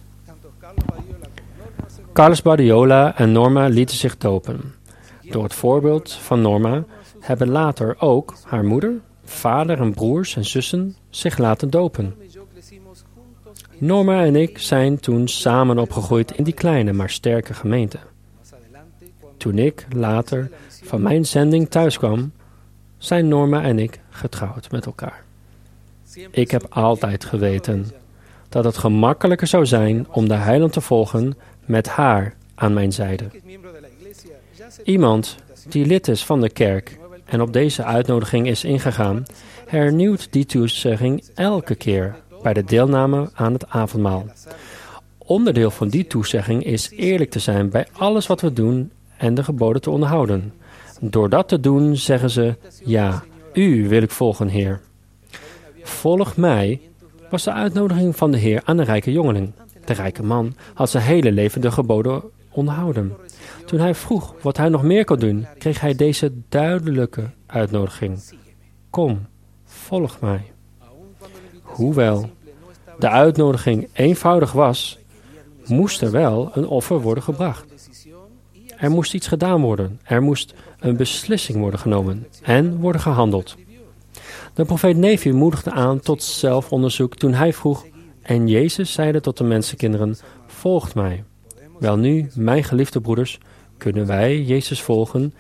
Carlos Badiola en Norma lieten zich dopen. Door het voorbeeld van Norma hebben later ook haar moeder, vader en broers en zussen zich laten dopen. Norma en ik zijn toen samen opgegroeid in die kleine maar sterke gemeente. Toen ik later van mijn zending thuis kwam, zijn Norma en ik getrouwd met elkaar. Ik heb altijd geweten dat het gemakkelijker zou zijn om de heiland te volgen met haar aan mijn zijde. Iemand die lid is van de kerk en op deze uitnodiging is ingegaan, hernieuwt die toezegging elke keer bij de deelname aan het avondmaal. Onderdeel van die toezegging is eerlijk te zijn bij alles wat we doen en de geboden te onderhouden. Door dat te doen zeggen ze, ja, u wil ik volgen, Heer. Volg mij was de uitnodiging van de Heer aan de rijke jongeling. De rijke man had zijn hele leven de geboden onderhouden. Toen hij vroeg wat hij nog meer kon doen, kreeg hij deze duidelijke uitnodiging. Kom, volg mij. Hoewel de uitnodiging eenvoudig was, moest er wel een offer worden gebracht. Er moest iets gedaan worden. Er moest een beslissing worden genomen en worden gehandeld. De profeet Nefi moedigde aan tot zelfonderzoek toen hij vroeg, en Jezus zeide tot de mensenkinderen, volgt mij. Welnu, mijn geliefde broeders, kunnen wij Jezus volgen,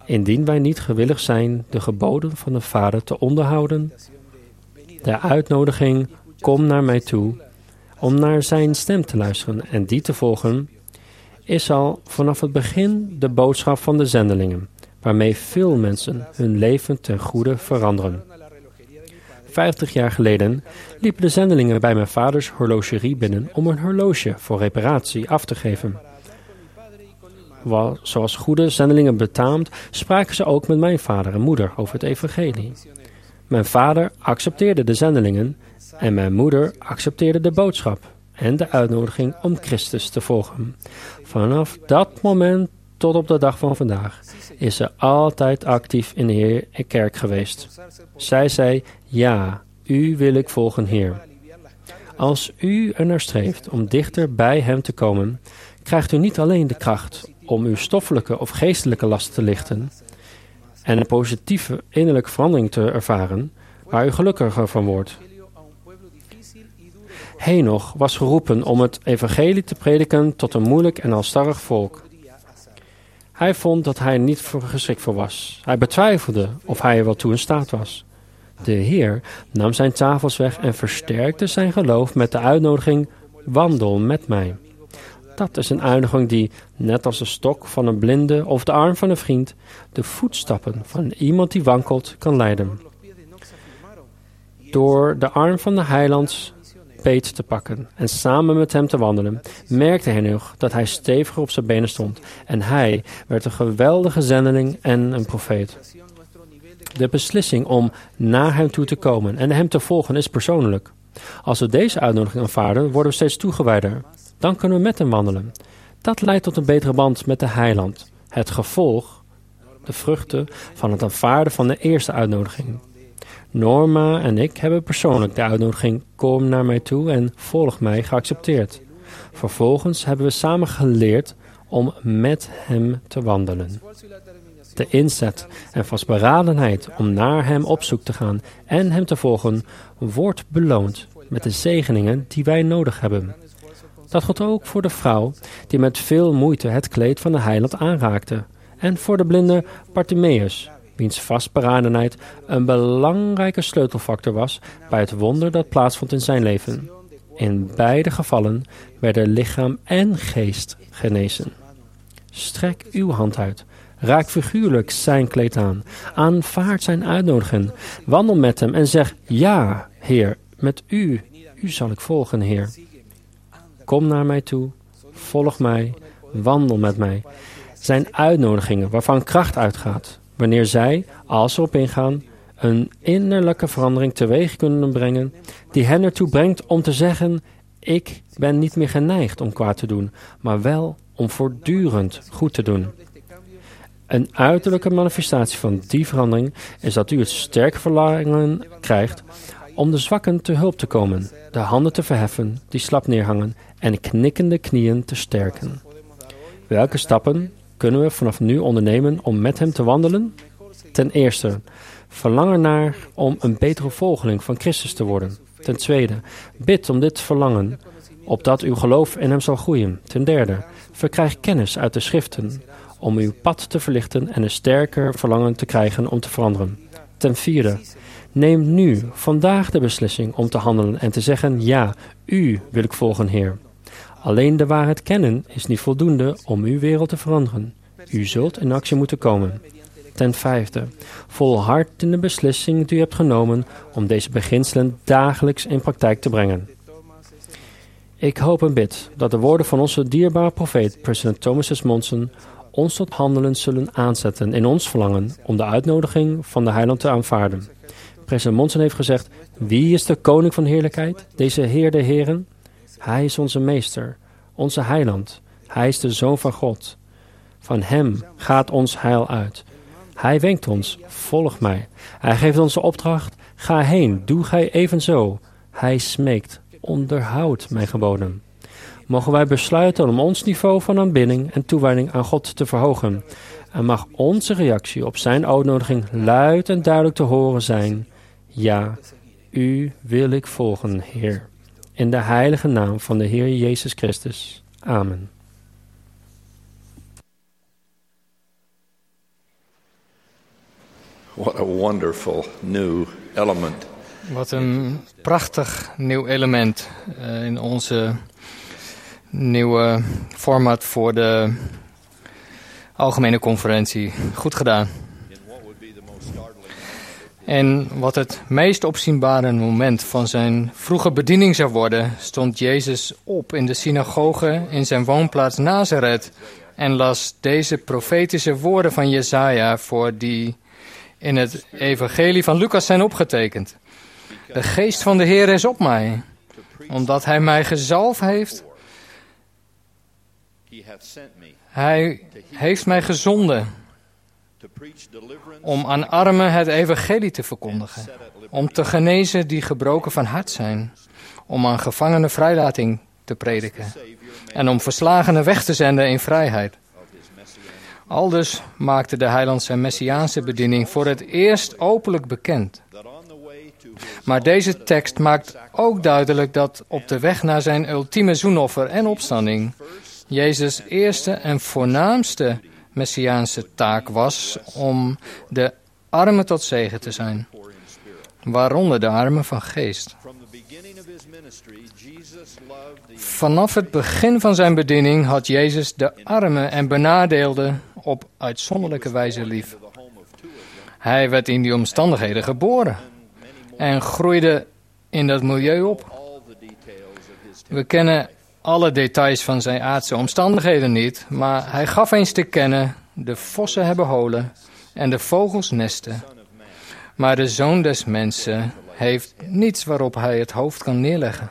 Indien wij niet gewillig zijn de geboden van de Vader te onderhouden, de uitnodiging, kom naar mij toe, om naar zijn stem te luisteren en die te volgen, is al vanaf het begin de boodschap van de zendelingen, waarmee veel mensen hun leven ten goede veranderen. 50 jaar geleden liepen de zendelingen bij mijn vaders horlogerie binnen om een horloge voor reparatie af te geven. Zoals goede zendelingen betaamt, spraken ze ook met mijn vader en moeder over het evangelie. Mijn vader accepteerde de zendelingen en mijn moeder accepteerde de boodschap en de uitnodiging om Christus te volgen. Vanaf dat moment tot op de dag van vandaag is ze altijd actief in de Heer kerk geweest. Zij zei, ja, u wil ik volgen, Heer. Als u er naar streeft om dichter bij hem te komen, krijgt u niet alleen de kracht om uw stoffelijke of geestelijke last te lichten en een positieve innerlijke verandering te ervaren, waar u gelukkiger van wordt. Henoch was geroepen om het evangelie te prediken tot een moeilijk en halstarrig volk. Hij vond dat hij er niet geschikt voor was. Hij betwijfelde of hij er wel toe in staat was. De Heer nam zijn tafels weg en versterkte zijn geloof met de uitnodiging, wandel met mij. Dat is een uitnodiging die, net als de stok van een blinde of de arm van een vriend, de voetstappen van iemand die wankelt kan leiden. Door de arm van de heiland beet te pakken en samen met hem te wandelen, merkte Henoch dat hij steviger op zijn benen stond en hij werd een geweldige zendeling en een profeet. De beslissing om naar hem toe te komen en hem te volgen is persoonlijk. Als we deze uitnodiging aanvaarden, worden we steeds toegewijder. Dan kunnen we met hem wandelen. Dat leidt tot een betere band met de heiland. Het gevolg, de vruchten van het aanvaarden van de eerste uitnodiging. Norma en ik hebben persoonlijk de uitnodiging kom naar mij toe en volg mij geaccepteerd. Vervolgens hebben we samen geleerd om met hem te wandelen. De inzet en vastberadenheid om naar hem op zoek te gaan en hem te volgen wordt beloond met de zegeningen die wij nodig hebben. Dat geldt ook voor de vrouw die met veel moeite het kleed van de heiland aanraakte en voor de blinde Bartimaeus, wiens vastberadenheid een belangrijke sleutelfactor was bij het wonder dat plaatsvond in zijn leven. In beide gevallen werden lichaam en geest genezen. Strek uw hand uit. Raak figuurlijk zijn kleed aan. Aanvaard zijn uitnodiging. Wandel met hem en zeg, ja, Heer, met u zal ik volgen, Heer. Kom naar mij toe, volg mij, wandel met mij. Zijn uitnodigingen waarvan kracht uitgaat, wanneer zij, als ze erop ingaan, een innerlijke verandering teweeg kunnen brengen, die hen ertoe brengt om te zeggen, ik ben niet meer geneigd om kwaad te doen, maar wel om voortdurend goed te doen. Een uiterlijke manifestatie van die verandering is dat u het sterke verlangen krijgt om de zwakken te hulp te komen, de handen te verheffen die slap neerhangen en knikkende knieën te sterken. Welke stappen kunnen we vanaf nu ondernemen om met hem te wandelen? Ten eerste, verlang ernaar om een betere volgeling van Christus te worden. Ten tweede, bid om dit verlangen, opdat uw geloof in hem zal groeien. Ten derde, verkrijg kennis uit de schriften, om uw pad te verlichten en een sterker verlangen te krijgen om te veranderen. Ten vierde, neem nu, vandaag de beslissing om te handelen en te zeggen, ja, u wil ik volgen, Heer. Alleen de waarheid kennen is niet voldoende om uw wereld te veranderen. U zult in actie moeten komen. Ten vijfde, volhard in de beslissing die u hebt genomen om deze beginselen dagelijks in praktijk te brengen. Ik hoop en bid dat de woorden van onze dierbare profeet, president Thomas S. Monson, ons tot handelen zullen aanzetten in ons verlangen om de uitnodiging van de heiland te aanvaarden. President Monson heeft gezegd, wie is de koning van heerlijkheid? Deze Heer der Heren? Hij is onze meester, onze heiland. Hij is de Zoon van God. Van hem gaat ons heil uit. Hij wenkt ons, volg mij. Hij geeft ons de opdracht, ga heen, doe gij evenzo. Hij smeekt, onderhoud mijn geboden. Mogen wij besluiten om ons niveau van aanbidding en toewijding aan God te verhogen. En mag onze reactie op zijn uitnodiging luid en duidelijk te horen zijn. Ja, u wil ik volgen, Heer. In de heilige naam van de Heer Jezus Christus. Amen. What a wonderful new element. Wat een prachtig nieuw element in onze nieuwe format voor de algemene conferentie. Goed gedaan. En wat het meest opzienbare moment van zijn vroege bediening zou worden, stond Jezus op in de synagoge in zijn woonplaats Nazareth en las deze profetische woorden van Jesaja voor die in het evangelie van Lucas zijn opgetekend. De geest van de Heer is op mij, omdat hij mij gezalfd heeft. Hij heeft mij gezonden om aan armen het evangelie te verkondigen, om te genezen die gebroken van hart zijn, om aan gevangenen vrijlating te prediken en om verslagenen weg te zenden in vrijheid. Aldus maakte de heiland zijn messiaanse bediening voor het eerst openlijk bekend. Maar deze tekst maakt ook duidelijk dat op de weg naar zijn ultieme zoenoffer en opstanding Jezus' eerste en voornaamste messiaanse taak was om de armen tot zegen te zijn, waaronder de armen van geest. Vanaf het begin van zijn bediening had Jezus de armen en benadeelden op uitzonderlijke wijze lief. Hij werd in die omstandigheden geboren en groeide in dat milieu op. We kennen alle details van zijn aardse omstandigheden niet, maar hij gaf eens te kennen: de vossen hebben holen en de vogels nesten. Maar de Zoon des Mensen heeft niets waarop hij het hoofd kan neerleggen.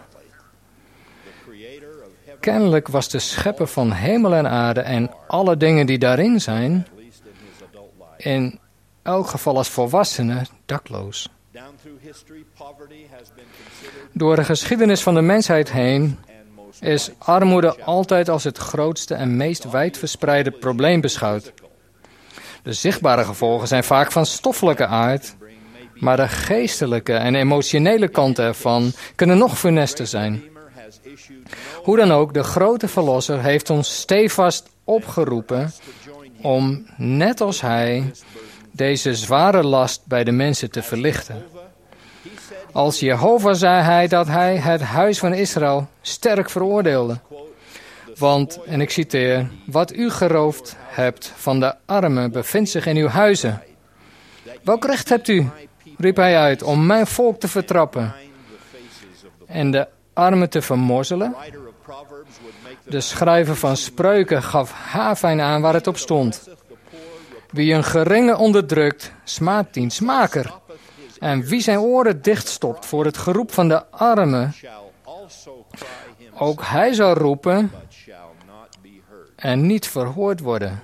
Kennelijk was de schepper van hemel en aarde en alle dingen die daarin zijn, in elk geval als volwassene, dakloos. Door de geschiedenis van de mensheid heen is armoede altijd als het grootste en meest wijdverspreide probleem beschouwd. De zichtbare gevolgen zijn vaak van stoffelijke aard, maar de geestelijke en emotionele kanten ervan kunnen nog funester zijn. Hoe dan ook, de grote Verlosser heeft ons stevast opgeroepen om, net als hij, deze zware last bij de mensen te verlichten. Als Jehovah zei hij dat hij het huis van Israël sterk veroordeelde. Want, en ik citeer, wat u geroofd hebt van de armen bevindt zich in uw huizen. Welk recht hebt u, riep hij uit, om mijn volk te vertrappen en de armen te vermorzelen? De schrijver van Spreuken gaf haarfijn aan waar het op stond. Wie een geringe onderdrukt, smaadt diens maker. En wie zijn oren dichtstopt voor het geroep van de armen, ook hij zal roepen en niet verhoord worden.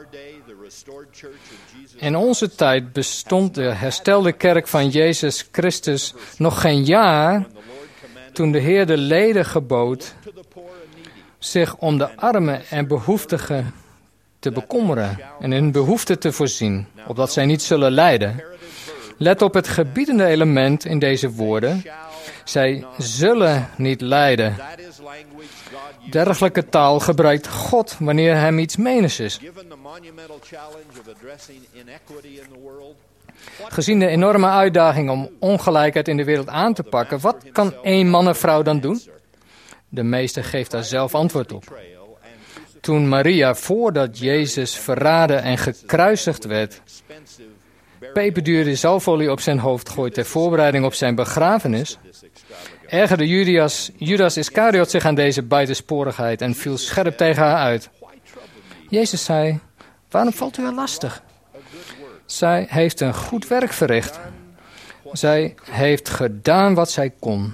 In onze tijd bestond de herstelde kerk van Jezus Christus nog geen jaar toen de Heer de leden gebood zich om de armen en behoeftigen te bekommeren en hun behoeften te voorzien, opdat zij niet zullen lijden. Let op het gebiedende element in deze woorden. Zij zullen niet lijden. Dergelijke taal gebruikt God wanneer hem iets menens is. Gezien de enorme uitdaging om ongelijkheid in de wereld aan te pakken, wat kan één man en vrouw dan doen? De meester geeft daar zelf antwoord op. Toen Maria, voordat Jezus verraden en gekruisigd werd, peperdure zalfolie op zijn hoofd gooit ter voorbereiding op zijn begrafenis, ergerde Judas Iscariot zich aan deze buitensporigheid en viel scherp tegen haar uit. Jezus zei: waarom valt u haar lastig? Zij heeft een goed werk verricht. Zij heeft gedaan wat zij kon.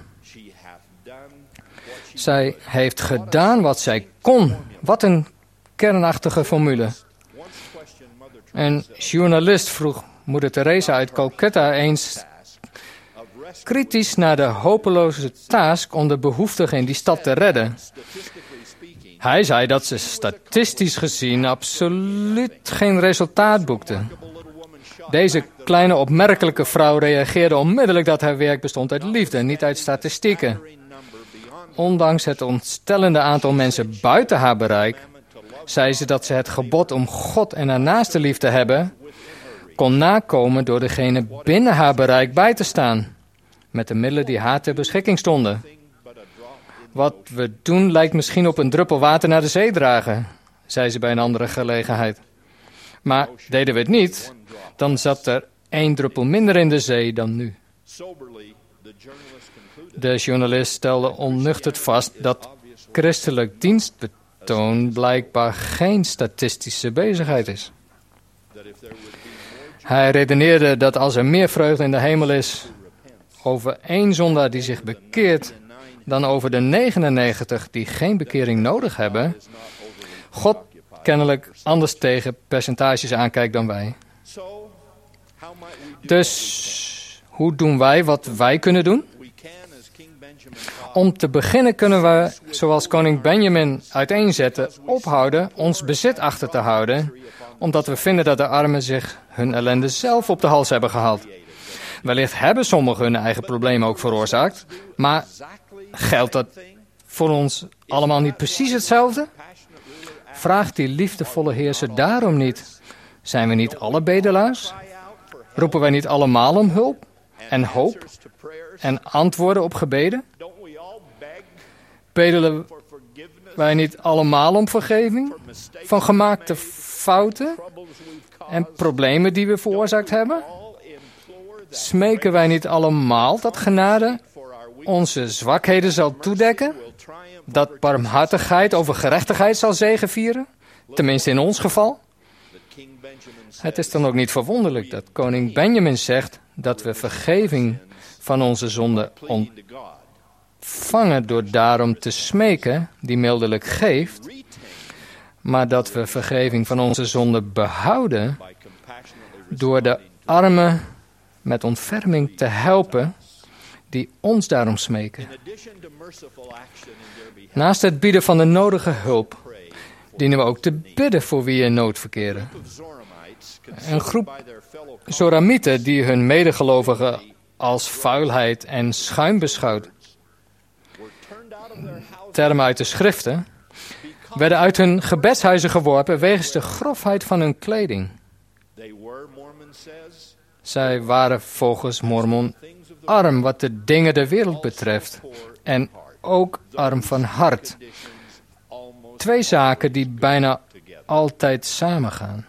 Zij heeft gedaan wat zij kon. Wat een kernachtige formule. Een journalist vroeg moeder Teresa uit Calcutta eens kritisch naar de hopeloze taak om de behoeftigen in die stad te redden. Hij zei dat ze statistisch gezien absoluut geen resultaat boekte. Deze kleine opmerkelijke vrouw reageerde onmiddellijk dat haar werk bestond uit liefde, niet uit statistieken. Ondanks het ontstellende aantal mensen buiten haar bereik, zei ze dat ze het gebod om God en haar naaste lief te hebben kon nakomen door degene binnen haar bereik bij te staan, met de middelen die haar ter beschikking stonden. Wat we doen lijkt misschien op een druppel water naar de zee dragen, zei ze bij een andere gelegenheid. Maar deden we het niet, dan zat er 1 druppel minder in de zee dan nu. De journalist stelde onnuchterd vast dat christelijk dienstbetoon blijkbaar geen statistische bezigheid is. Hij redeneerde dat als er meer vreugde in de hemel is over 1 zondaar die zich bekeert dan over de 99 die geen bekering nodig hebben, God kennelijk anders tegen percentages aankijkt dan wij. Dus hoe doen wij wat wij kunnen doen? Om te beginnen kunnen we, zoals koning Benjamin uiteenzetten, ophouden ons bezit achter te houden, omdat we vinden dat de armen zich hun ellende zelf op de hals hebben gehaald. Wellicht hebben sommigen hun eigen problemen ook veroorzaakt, maar geldt dat voor ons allemaal niet precies hetzelfde? Vraagt die liefdevolle heerser daarom niet: zijn we niet alle bedelaars? Roepen wij niet allemaal om hulp en hoop en antwoorden op gebeden? Bedelen wij niet allemaal om vergeving van gemaakte fouten en problemen die we veroorzaakt hebben? Smeken wij niet allemaal dat genade onze zwakheden zal toedekken? Dat barmhartigheid over gerechtigheid zal zegevieren? Tenminste in ons geval. Het is dan ook niet verwonderlijk dat koning Benjamin zegt dat we vergeving van onze zonden ontvangen door daarom te smeken, die mildelijk geeft, maar dat we vergeving van onze zonden behouden door de armen met ontferming te helpen die ons daarom smeken. Naast het bieden van de nodige hulp dienen we ook te bidden voor wie in nood verkeren. Een groep Zoramieten die hun medegelovigen als vuilheid en schuim beschouwt, termen uit de schriften, werden uit hun gebedshuizen geworpen wegens de grofheid van hun kleding. Zij waren volgens Mormon arm wat de dingen der wereld betreft en ook arm van hart. 2 zaken die bijna altijd samengaan.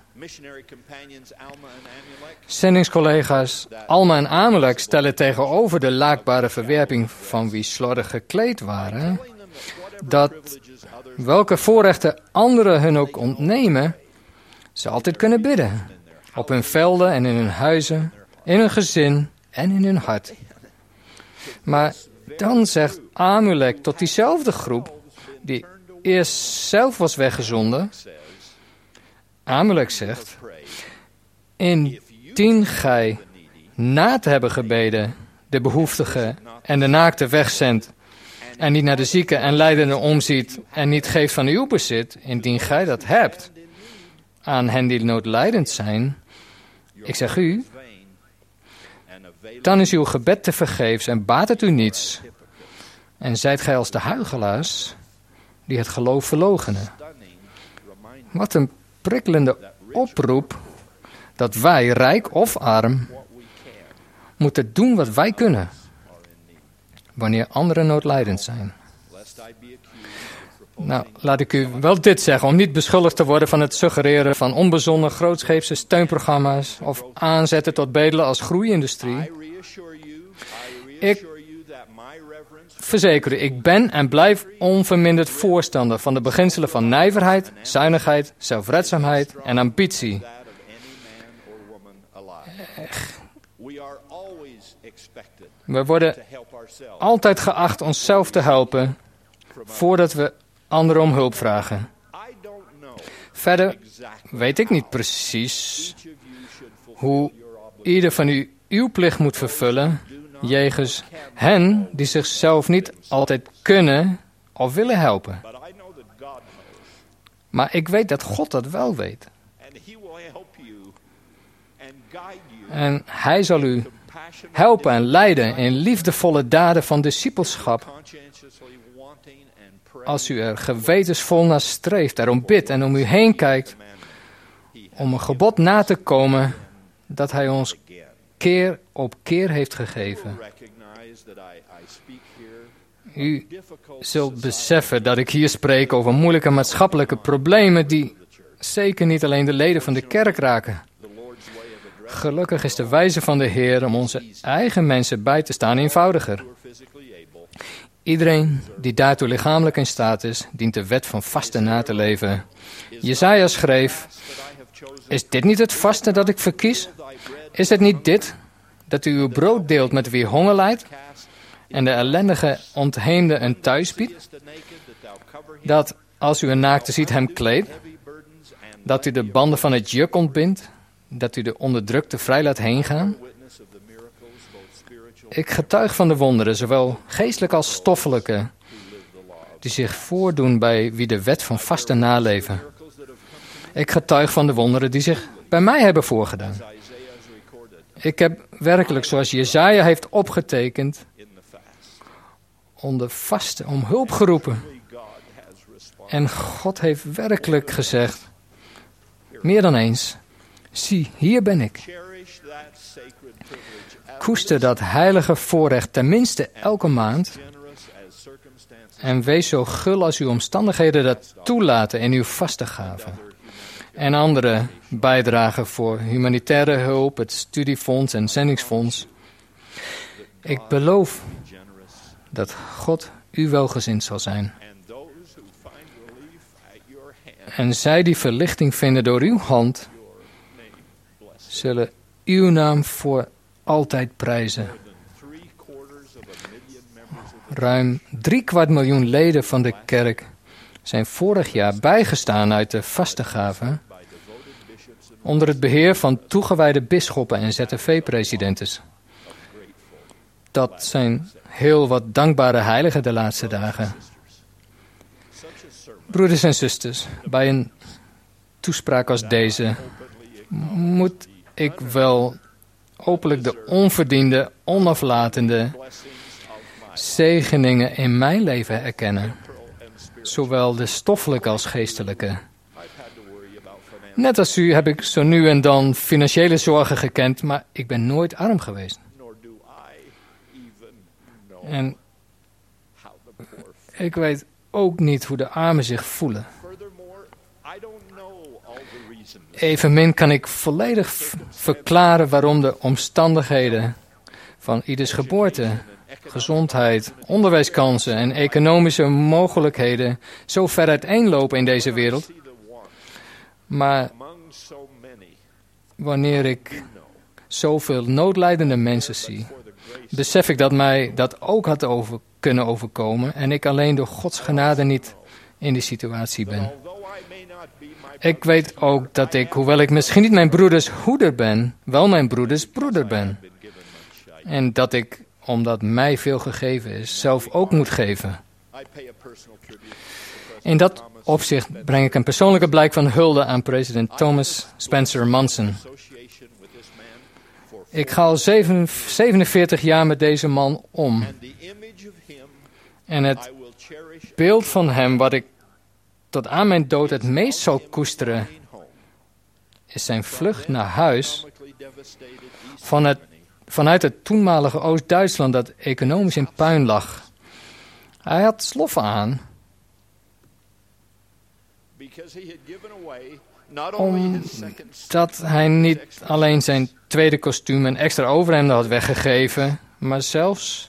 Zendingscollega's Alma en Amalek stellen tegenover de laakbare verwerping van wie slordig gekleed waren, dat welke voorrechten anderen hun ook ontnemen, ze altijd kunnen bidden. Op hun velden en in hun huizen, in hun gezin en in hun hart. Maar dan zegt Amalek tot diezelfde groep, die eerst zelf was weggezonden. Amalek zegt: indien gij na te hebben gebeden de behoeftige en de naakte wegzendt, en niet naar de zieken en lijdenden omziet en niet geeft van uw bezit, indien gij dat hebt aan hen die noodlijdend zijn, ik zeg u, dan is uw gebed te vergeefs en baat het u niets. En zijt gij als de huichelaars die het geloof verloochenen. Wat een prikkelende oproep dat wij, rijk of arm, moeten doen wat wij kunnen wanneer anderen noodlijdend zijn. Nou, laat ik u wel dit zeggen, om niet beschuldigd te worden van het suggereren van onbezonnen grootscheepse steunprogramma's of aanzetten tot bedelen als groeiindustrie. Ik verzeker u, ik ben en blijf onverminderd voorstander van de beginselen van nijverheid, zuinigheid, zelfredzaamheid en ambitie. We worden altijd geacht onszelf te helpen voordat we anderen om hulp vragen. Verder weet ik niet precies hoe ieder van u uw plicht moet vervullen jegens hen die zichzelf niet altijd kunnen of willen helpen. Maar ik weet dat God dat wel weet. En Hij zal u helpen en leiden in liefdevolle daden van discipelschap. Als u er gewetensvol naar streeft, erom bidt en om u heen kijkt, om een gebod na te komen dat Hij ons keer op keer heeft gegeven. U zult beseffen dat ik hier spreek over moeilijke maatschappelijke problemen die zeker niet alleen de leden van de kerk raken. Gelukkig is de wijze van de Heer om onze eigen mensen bij te staan eenvoudiger. Iedereen die daartoe lichamelijk in staat is, dient de wet van vasten na te leven. Jesaja schreef: is dit niet het vasten dat ik verkies? Is het niet dit, dat u uw brood deelt met wie honger lijdt en de ellendige ontheemde een thuis biedt? Dat als u een naakte ziet hem kleedt, dat u de banden van het juk ontbindt, dat u de onderdrukte vrij laat heengaan? Ik getuig van de wonderen, zowel geestelijke als stoffelijke, die zich voordoen bij wie de wet van vasten naleven. Ik getuig van de wonderen die zich bij mij hebben voorgedaan. Ik heb werkelijk, zoals Jesaja heeft opgetekend, onder vasten om hulp geroepen. En God heeft werkelijk gezegd, meer dan eens, zie, hier ben ik. Koester dat heilige voorrecht tenminste elke maand en wees zo gul als uw omstandigheden dat toelaten in uw vastengaven. En andere bijdragen voor humanitaire hulp, het studiefonds en zendingsfonds. Ik beloof dat God u welgezind zal zijn. En zij die verlichting vinden door uw hand, zullen uw naam voor altijd prijzen. Ruim 750.000 leden van de kerk zijn vorig jaar bijgestaan uit de vastengaven onder het beheer van toegewijde bisschoppen en ZFV-presidentes. Dat zijn heel wat dankbare heiligen de laatste dagen. Broeders en zusters, bij een toespraak als deze moet ik wel openlijk de onverdiende, onaflatende zegeningen in mijn leven erkennen. Zowel de stoffelijke als geestelijke. Net als u heb ik zo nu en dan financiële zorgen gekend, maar ik ben nooit arm geweest. En ik weet ook niet hoe de armen zich voelen. Evenmin kan ik volledig verklaren waarom de omstandigheden van ieders geboorte, gezondheid, onderwijskansen en economische mogelijkheden zo ver uiteenlopen in deze wereld. Maar wanneer ik zoveel noodlijdende mensen zie, besef ik dat mij dat ook had kunnen overkomen en ik alleen door Gods genade niet in die situatie ben. Ik weet ook dat ik, hoewel ik misschien niet mijn broeders hoeder ben, wel mijn broeders broeder ben. En dat ik, omdat mij veel gegeven is, zelf ook moet geven. In dat opzicht breng ik een persoonlijke blijk van hulde aan president Thomas Spencer Monson. Ik ga al 47 jaar met deze man om. En het beeld van hem wat ik tot aan mijn dood het meest zal koesteren, is zijn vlucht naar huis vanuit het toenmalige Oost-Duitsland dat economisch in puin lag. Hij had sloffen aan, omdat hij niet alleen zijn tweede kostuum en extra overhemden had weggegeven, maar zelfs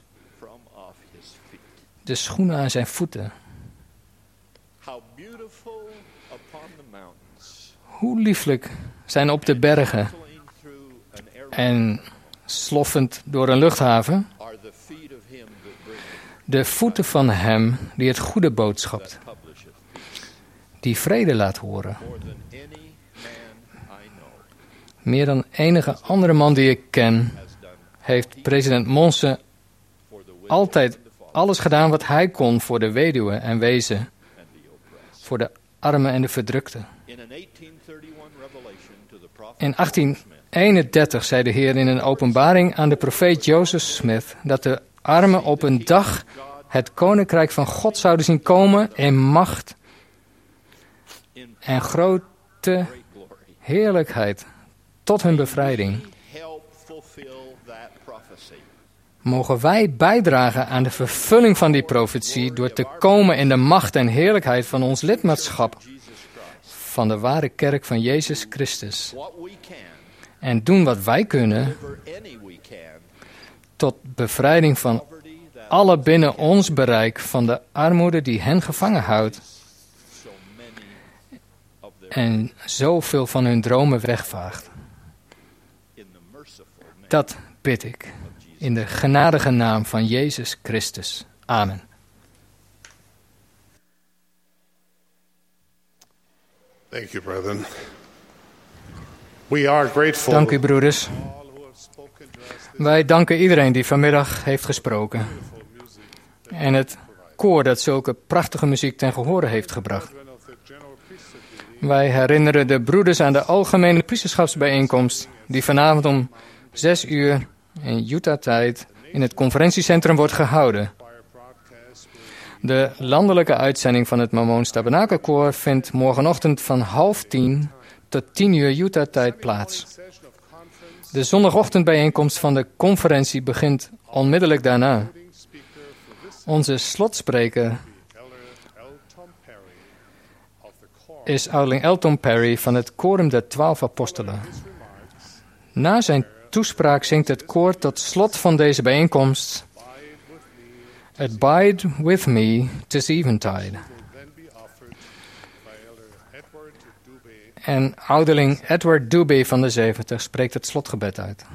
de schoenen aan zijn voeten. Hoe lieflijk zijn op de bergen en sloffend door een luchthaven de voeten van hem die het goede boodschapt, die vrede laat horen. Meer dan enige andere man die ik ken, heeft president Monson altijd alles gedaan wat hij kon voor de weduwe en wezen, voor de armen en de verdrukten. In 1831 zei de Heer in een openbaring aan de profeet Joseph Smith dat de armen op een dag het koninkrijk van God zouden zien komen in macht en grote heerlijkheid tot hun bevrijding. mogen wij bijdragen aan de vervulling van die profetie door te komen in de macht en heerlijkheid van ons lidmaatschap van de ware kerk van Jezus Christus. En doen wat wij kunnen tot bevrijding van alle binnen ons bereik van de armoede die hen gevangen houdt en zoveel van hun dromen wegvaagt. Dat bid ik in de genadige naam van Jezus Christus. Amen. Thank you, brethren. We are grateful. Dank u, broeders. Wij danken iedereen die vanmiddag heeft gesproken. En het koor dat zulke prachtige muziek ten gehore heeft gebracht. Wij herinneren de broeders aan de algemene priesterschapsbijeenkomst die vanavond om 6 uur in Utah-tijd in het conferentiecentrum wordt gehouden. De landelijke uitzending van het Mormoons Tabernakelkoor vindt morgenochtend van 9:30 tot 10 uur Utah-tijd plaats. De zondagochtendbijeenkomst van de conferentie begint onmiddellijk daarna. Onze slotspreker is ouderling L. Tom Perry van het Korum der 12 Apostelen. Na zijn toespraak zingt het koor tot slot van deze bijeenkomst: Abide with me, 'tis eventide. En ouderling Edward Dubé van de 70 spreekt het slotgebed uit.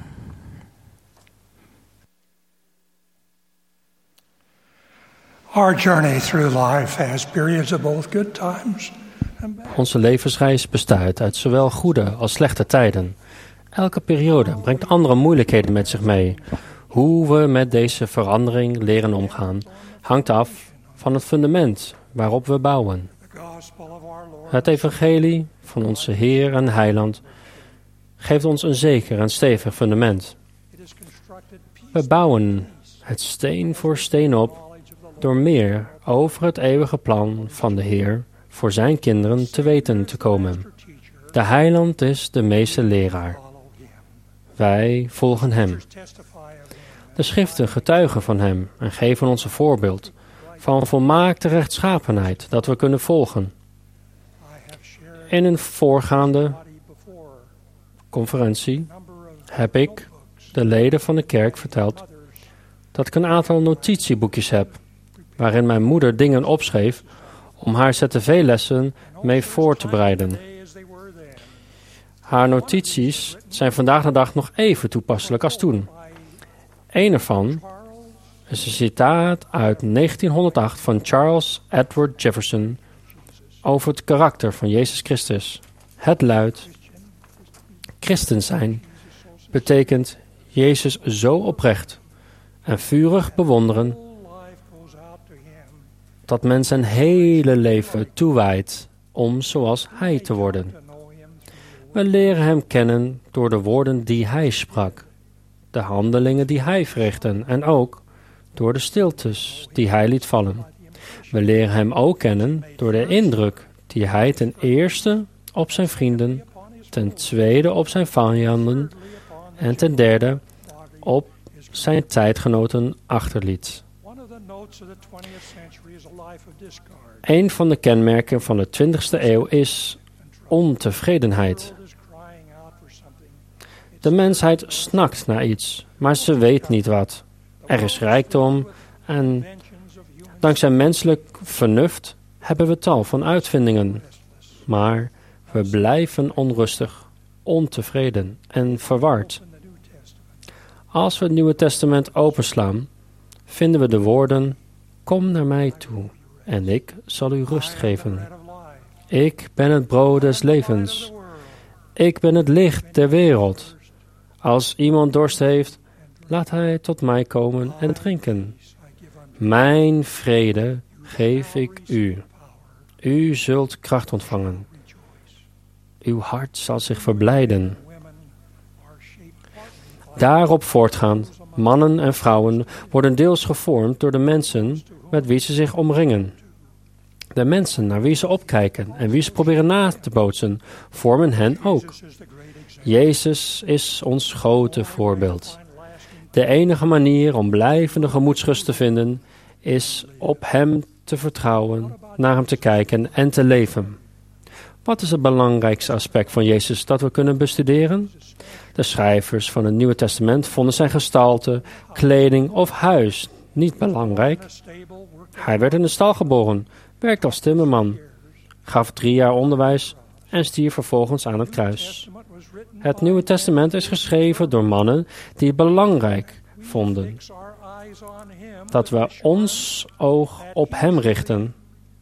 Our journey through life has periods of both good times and bad. Onze levensreis bestaat uit zowel goede als slechte tijden. Elke periode brengt andere moeilijkheden met zich mee. Hoe we met deze verandering leren omgaan, hangt af van het fundament waarop we bouwen. Het evangelie van onze Heer en Heiland geeft ons een zeker en stevig fundament. We bouwen het steen voor steen op door meer over het eeuwige plan van de Heer voor zijn kinderen te weten te komen. De Heiland is de meeste leraar. Wij volgen hem. De schriften getuigen van hem en geven ons een voorbeeld van volmaakte rechtschapenheid dat we kunnen volgen. In een voorgaande conferentie heb ik de leden van de kerk verteld dat ik een aantal notitieboekjes heb, waarin mijn moeder dingen opschreef om haar ZTV-lessen mee voor te bereiden. Haar notities zijn vandaag de dag nog even toepasselijk als toen. Een ervan is een citaat uit 1908 van Charles Edward Jefferson over het karakter van Jezus Christus. Het luidt: christen zijn betekent Jezus zo oprecht en vurig bewonderen dat men zijn hele leven toewijdt om zoals hij te worden. We leren hem kennen door de woorden die hij sprak, de handelingen die hij verrichtte en ook door de stiltes die hij liet vallen. We leren hem ook kennen door de indruk die hij ten eerste op zijn vrienden, ten tweede op zijn vijanden en ten derde op zijn tijdgenoten achterliet. Een van de kenmerken van de 20e eeuw is ontevredenheid. De mensheid snakt naar iets, maar ze weet niet wat. Er is rijkdom en dankzij menselijk vernuft hebben we tal van uitvindingen. Maar we blijven onrustig, ontevreden en verward. Als we het Nieuwe Testament openslaan, vinden we de woorden: kom naar mij toe en ik zal u rust geven. Ik ben het brood des levens. Ik ben het licht der wereld. Als iemand dorst heeft, laat hij tot mij komen en drinken. Mijn vrede geef ik u. U zult kracht ontvangen. Uw hart zal zich verblijden. Daarop voortgaand, mannen en vrouwen worden deels gevormd door de mensen met wie ze zich omringen. De mensen naar wie ze opkijken en wie ze proberen na te bootsen, vormen hen ook. Jezus is ons grote voorbeeld. De enige manier om blijvende gemoedsrust te vinden is op Hem te vertrouwen, naar Hem te kijken en te leven. Wat is het belangrijkste aspect van Jezus dat we kunnen bestuderen? De schrijvers van het Nieuwe Testament vonden zijn gestalte, kleding of huis niet belangrijk. Hij werd in de stal geboren, werkte als timmerman, gaf 3 jaar onderwijs en stierf vervolgens aan het kruis. Het Nieuwe Testament is geschreven door mannen die het belangrijk vonden dat we ons oog op Hem richten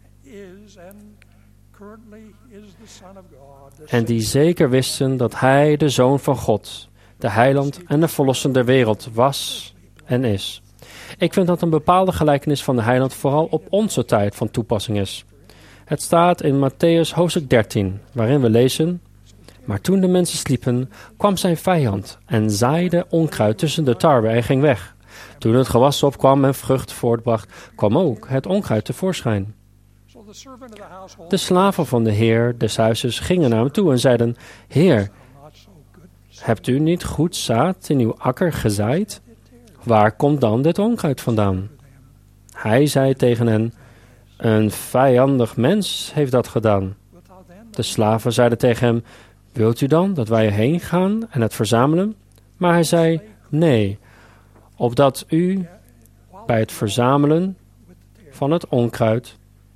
en die zeker wisten dat Hij de Zoon van God, de Heiland en de Verlosser der wereld was en is. Ik vind dat een bepaalde gelijkenis van de Heiland vooral op onze tijd van toepassing is. Het staat in Matthäus hoofdstuk 13, waarin we lezen: maar toen de mensen sliepen, kwam zijn vijand en zaaide onkruid tussen de tarwe en ging weg. Toen het gewas opkwam en vrucht voortbracht, kwam ook het onkruid tevoorschijn. De slaven van de heer des huizes gingen naar hem toe en zeiden: Heer, hebt u niet goed zaad in uw akker gezaaid? Waar komt dan dit onkruid vandaan? Hij zei tegen hen: een vijandig mens heeft dat gedaan. De slaven zeiden tegen hem: wilt u dan dat wij heen gaan en het verzamelen? Maar hij zei: nee, opdat u bij het verzamelen van het onkruid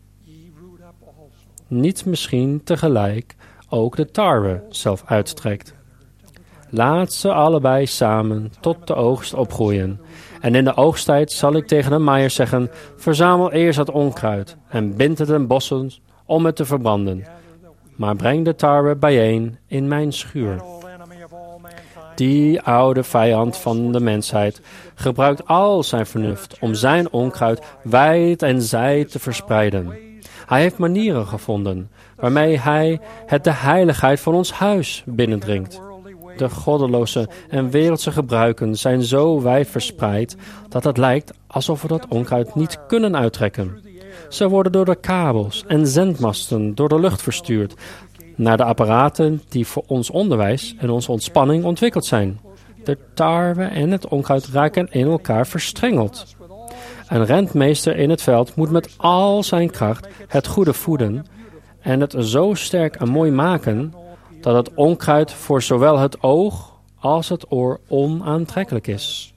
niet misschien tegelijk ook de tarwe zelf uitstrekt. Laat ze allebei samen tot de oogst opgroeien. En in de oogsttijd zal ik tegen de maaier zeggen: verzamel eerst het onkruid en bind het in bossen om het te verbranden. Maar breng de tarwe bijeen in mijn schuur. Die oude vijand van de mensheid gebruikt al zijn vernuft om zijn onkruid wijd en zijd te verspreiden. Hij heeft manieren gevonden waarmee hij de heiligheid van ons huis binnendringt. De goddeloze en wereldse gebruiken zijn zo wijd verspreid dat het lijkt alsof we dat onkruid niet kunnen uittrekken. Ze worden door de kabels en zendmasten door de lucht verstuurd naar de apparaten die voor ons onderwijs en onze ontspanning ontwikkeld zijn. De tarwe en het onkruid raken in elkaar verstrengeld. Een rentmeester in het veld moet met al zijn kracht het goede voeden en het zo sterk en mooi maken dat het onkruid voor zowel het oog als het oor onaantrekkelijk is.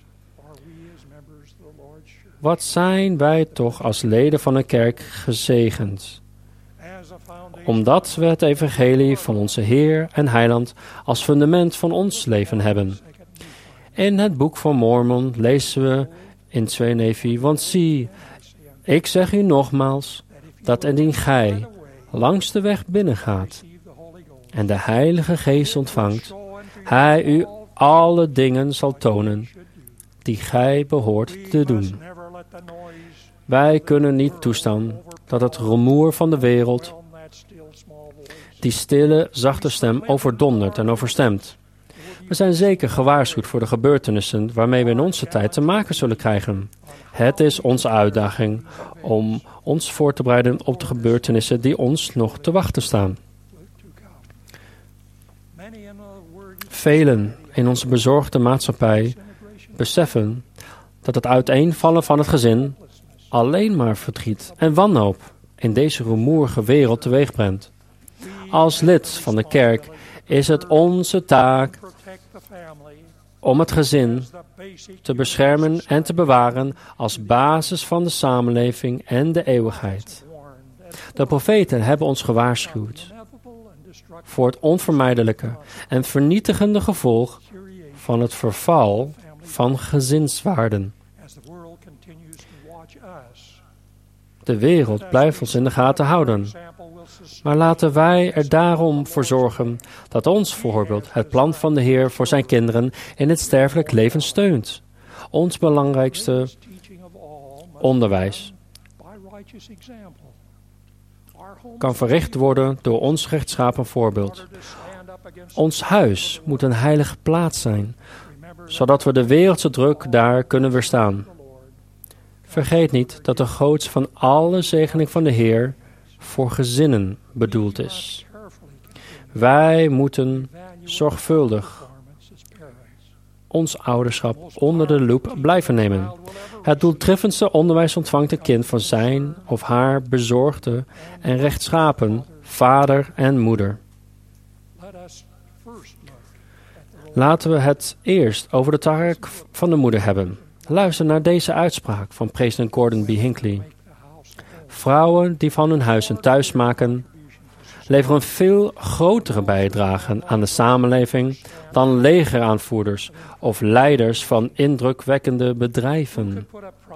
Wat zijn wij toch als leden van de kerk gezegend, omdat we het evangelie van onze Heer en Heiland als fundament van ons leven hebben. In het boek van Mormon lezen we in 2 Nefi: want zie, ik zeg u nogmaals, dat indien gij langs de weg binnengaat en de Heilige Geest ontvangt, hij u alle dingen zal tonen die gij behoort te doen. Wij kunnen niet toestaan dat het rumoer van de wereld die stille, zachte stem overdondert en overstemt. We zijn zeker gewaarschuwd voor de gebeurtenissen waarmee we in onze tijd te maken zullen krijgen. Het is onze uitdaging om ons voor te bereiden op de gebeurtenissen die ons nog te wachten staan. Velen in onze bezorgde maatschappij beseffen dat het uiteenvallen van het gezin alleen maar verdriet en wanhoop in deze rumoerige wereld teweegbrengt. Als lid van de kerk is het onze taak om het gezin te beschermen en te bewaren als basis van de samenleving en de eeuwigheid. De profeten hebben ons gewaarschuwd voor het onvermijdelijke en vernietigende gevolg van het verval van gezinswaarden. De wereld blijft ons in de gaten houden. Maar laten wij er daarom voor zorgen dat ons voorbeeld het plan van de Heer voor zijn kinderen in het sterfelijk leven steunt. Ons belangrijkste onderwijs kan verricht worden door ons rechtschapen voorbeeld. Ons huis moet een heilige plaats zijn, zodat we de wereldse druk daar kunnen weerstaan. Vergeet niet dat de grootste van alle zegening van de Heer voor gezinnen bedoeld is. Wij moeten zorgvuldig ons ouderschap onder de loep blijven nemen. Het doeltreffendste onderwijs ontvangt een kind van zijn of haar bezorgde en rechtschapen vader en moeder. Laten we het eerst over de taak van de moeder hebben. Luister naar deze uitspraak van president Gordon B. Hinckley. Vrouwen die van hun huis een thuis maken, leveren een veel grotere bijdrage aan de samenleving dan legeraanvoerders of leiders van indrukwekkende bedrijven.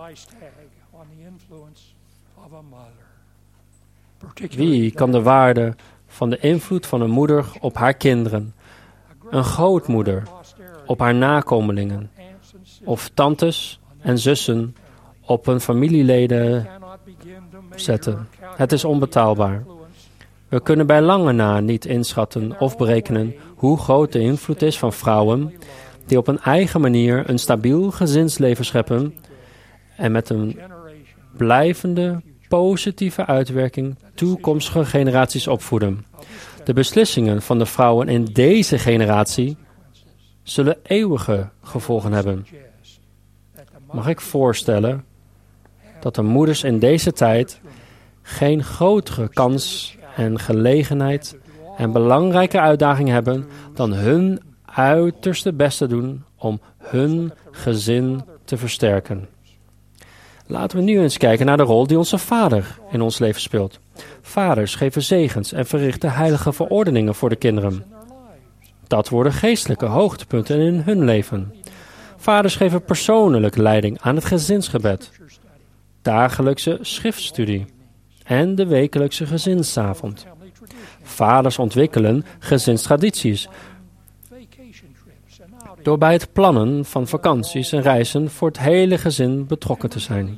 Wie kan de waarde van de invloed van een moeder op haar kinderen, een grootmoeder op haar nakomelingen, of tantes en zussen op hun familieleden zetten? Het is onbetaalbaar. We kunnen bij lange na niet inschatten of berekenen hoe groot de invloed is van vrouwen die op een eigen manier een stabiel gezinsleven scheppen en met een blijvende positieve uitwerking toekomstige generaties opvoeden. De beslissingen van de vrouwen in deze generatie zullen eeuwige gevolgen hebben. Mag ik voorstellen dat de moeders in deze tijd geen grotere kans en gelegenheid en belangrijke uitdaging hebben dan hun uiterste best te doen om hun gezin te versterken. Laten we nu eens kijken naar de rol die onze vader in ons leven speelt. Vaders geven zegens en verrichten heilige verordeningen voor de kinderen. Dat worden geestelijke hoogtepunten in hun leven. Vaders geven persoonlijk leiding aan het gezinsgebed, dagelijkse schriftstudie en de wekelijkse gezinsavond. Vaders ontwikkelen gezinstradities door bij het plannen van vakanties en reizen voor het hele gezin betrokken te zijn.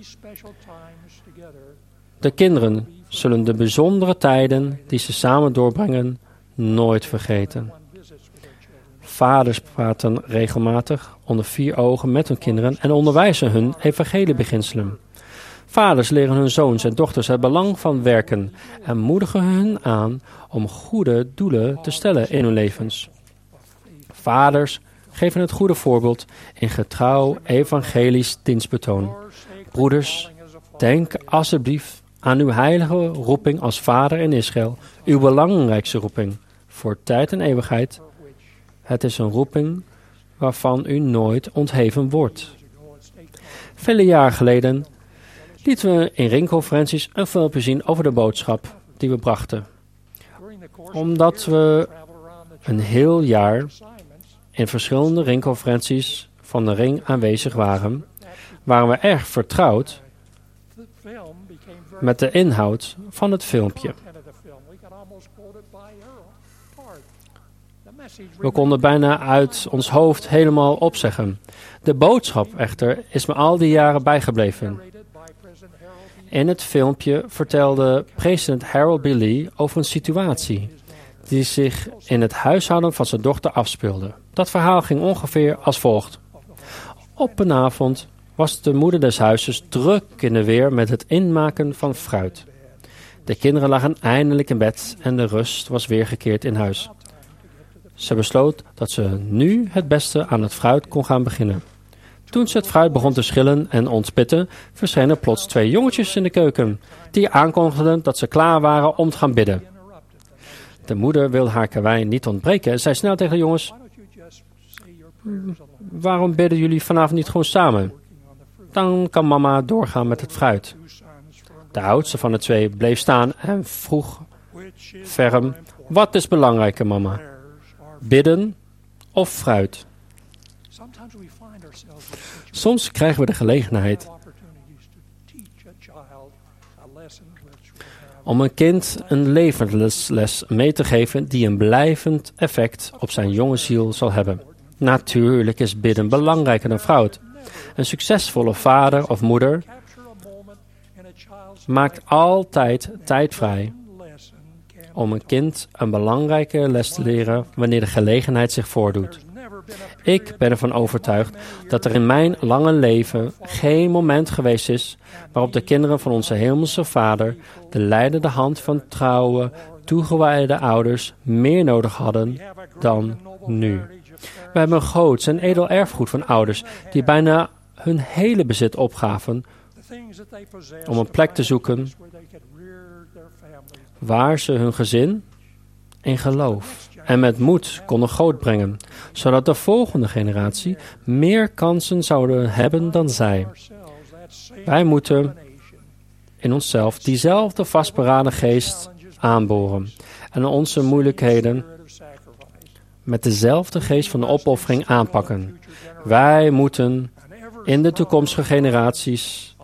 De kinderen zullen de bijzondere tijden die ze samen doorbrengen nooit vergeten. Vaders praten regelmatig onder 4 ogen met hun kinderen en onderwijzen hun evangeliebeginselen. Vaders leren hun zoons en dochters het belang van werken en moedigen hun aan om goede doelen te stellen in hun levens. Vaders geven het goede voorbeeld in getrouw evangelisch dienstbetoon. Broeders, denk alsjeblieft aan uw heilige roeping als vader in Israël, uw belangrijkste roeping voor tijd en eeuwigheid. Het is een roeping waarvan u nooit ontheven wordt. Vele jaren geleden lieten we in ringconferenties een filmpje zien over de boodschap die we brachten. Omdat we een heel jaar in verschillende ringconferenties van de ring aanwezig waren we erg vertrouwd met de inhoud van het filmpje. We konden bijna uit ons hoofd helemaal opzeggen. De boodschap echter is me al die jaren bijgebleven. In het filmpje vertelde president Harold B. Lee over een situatie die zich in het huishouden van zijn dochter afspeelde. Dat verhaal ging ongeveer als volgt. Op een avond was de moeder des huizes druk in de weer met het inmaken van fruit. De kinderen lagen eindelijk in bed en de rust was weer gekeerd in huis. Ze besloot dat ze nu het beste aan het fruit kon gaan beginnen. Toen ze het fruit begon te schillen en ontspitten, verschenen plots 2 jongetjes in de keuken, die aankondigden dat ze klaar waren om te gaan bidden. De moeder wilde haar karwei niet ontbreken en zei snel tegen de jongens: waarom bidden jullie vanavond niet gewoon samen? Dan kan mama doorgaan met het fruit. De oudste van de 2 bleef staan en vroeg ferm: wat is belangrijker, mama? Bidden of fruit? Soms krijgen we de gelegenheid om een kind een levensles mee te geven die een blijvend effect op zijn jonge ziel zal hebben. Natuurlijk is bidden belangrijker dan fruit. Een succesvolle vader of moeder maakt altijd tijd vrij om een kind een belangrijke les te leren wanneer de gelegenheid zich voordoet. Ik ben ervan overtuigd dat er in mijn lange leven geen moment geweest is waarop de kinderen van onze hemelse Vader de leidende hand van trouwe, toegewijde ouders meer nodig hadden dan nu. We hebben een groots en edel erfgoed van ouders die bijna hun hele bezit opgaven om een plek te zoeken waar ze hun gezin in geloof en met moed konden grootbrengen, zodat de volgende generatie meer kansen zouden hebben dan zij. Wij moeten in onszelf diezelfde vastberaden geest aanboren en onze moeilijkheden met dezelfde geest van de opoffering aanpakken. Wij moeten in de toekomstige generaties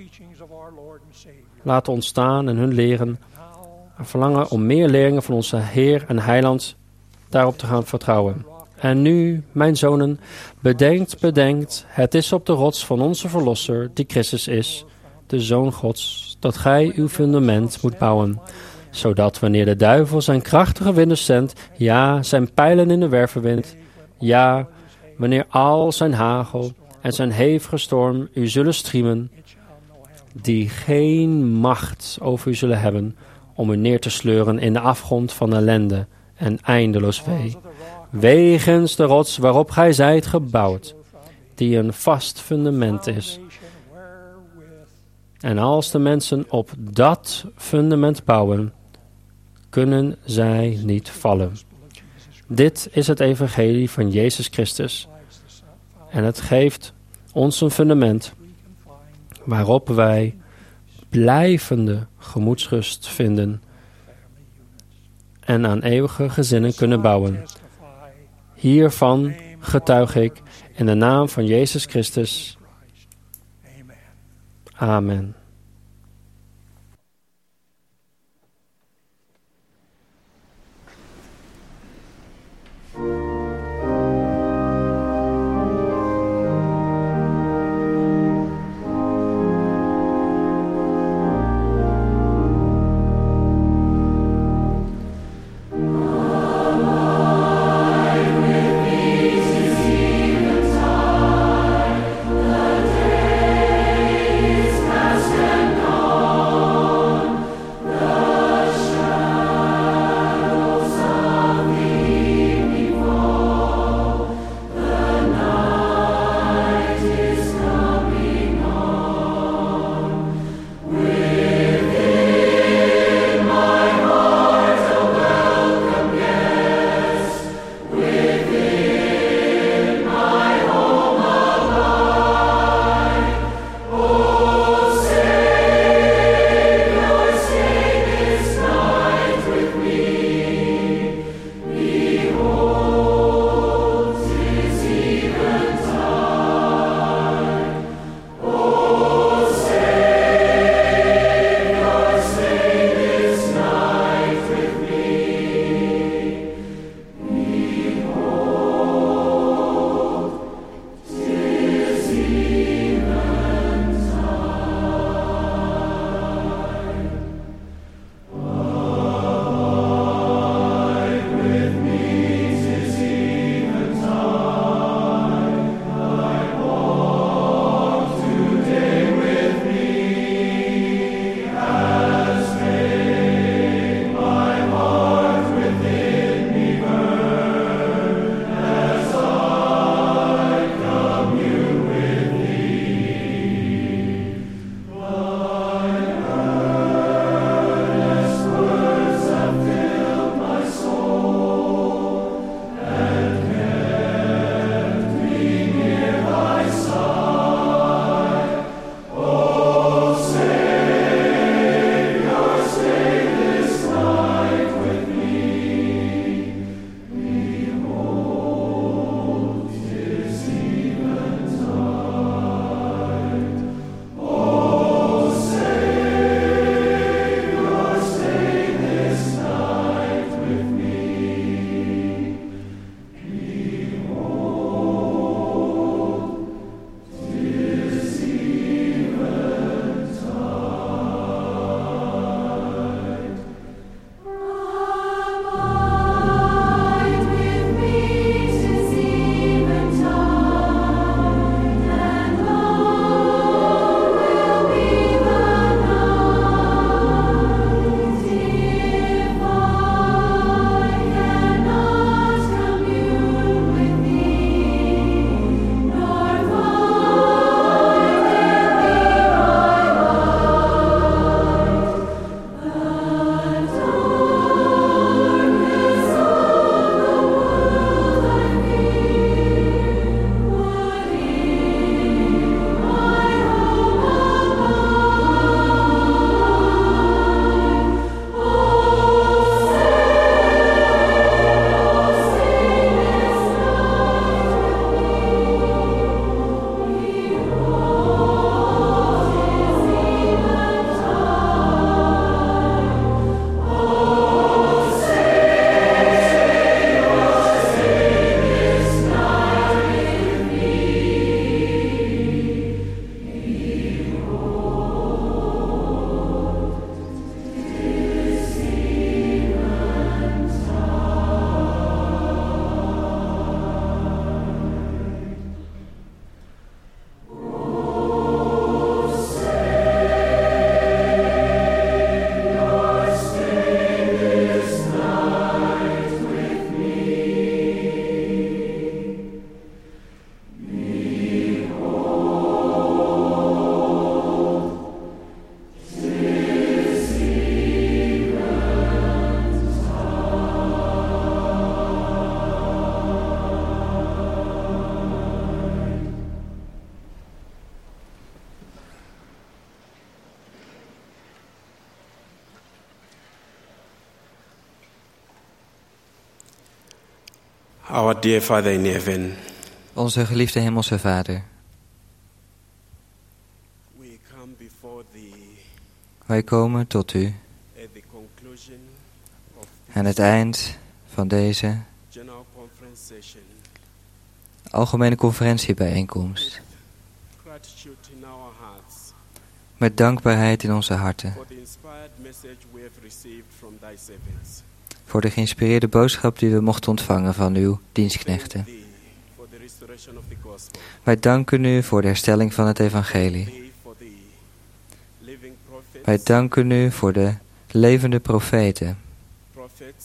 laten ontstaan en hun leren en verlangen om meer leerlingen van onze Heer en Heiland daarop te gaan vertrouwen. En nu, mijn zonen, bedenkt, het is op de rots van onze Verlosser, die Christus is, de Zoon Gods, dat gij uw fundament moet bouwen, zodat wanneer de duivel zijn krachtige winden zendt, ja, zijn pijlen in de wervenwind, ja, wanneer al zijn hagel en zijn hevige storm u zullen striemen, die geen macht over u zullen hebben om u neer te sleuren in de afgrond van ellende en eindeloos wee, wegens de rots waarop gij zijt gebouwd, die een vast fundament is. En als de mensen op dat fundament bouwen, kunnen zij niet vallen. Dit is het evangelie van Jezus Christus. En het geeft ons een fundament waarop wij blijvende gemoedsrust vinden en aan eeuwige gezinnen kunnen bouwen. Hiervan getuig ik in de naam van Jezus Christus. Amen. Past Our dear Father in heaven, Onze geliefde Hemelse Vader, we come before Thee wij komen tot U at the conclusion of aan het eind van deze General Conference session. algemene conferentiebijeenkomst. Gratitude in our hearts Met dankbaarheid in onze harten for the inspired message we have received from Thy servants. voor de geïnspireerde boodschap die we mochten ontvangen van uw dienstknechten. Thee for the restoration of the gospel. Wij danken u voor de herstelling van het evangelie. Thee for the living prophets. Wij danken u voor de levende profeten Prophets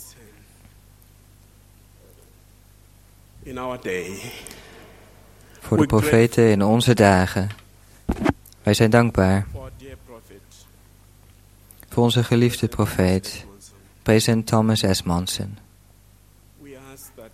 in our day. voor de profeten in onze dagen. Wij zijn dankbaar For our dear prophet, voor onze geliefde profeet, president Thomas S. Monson. we ask that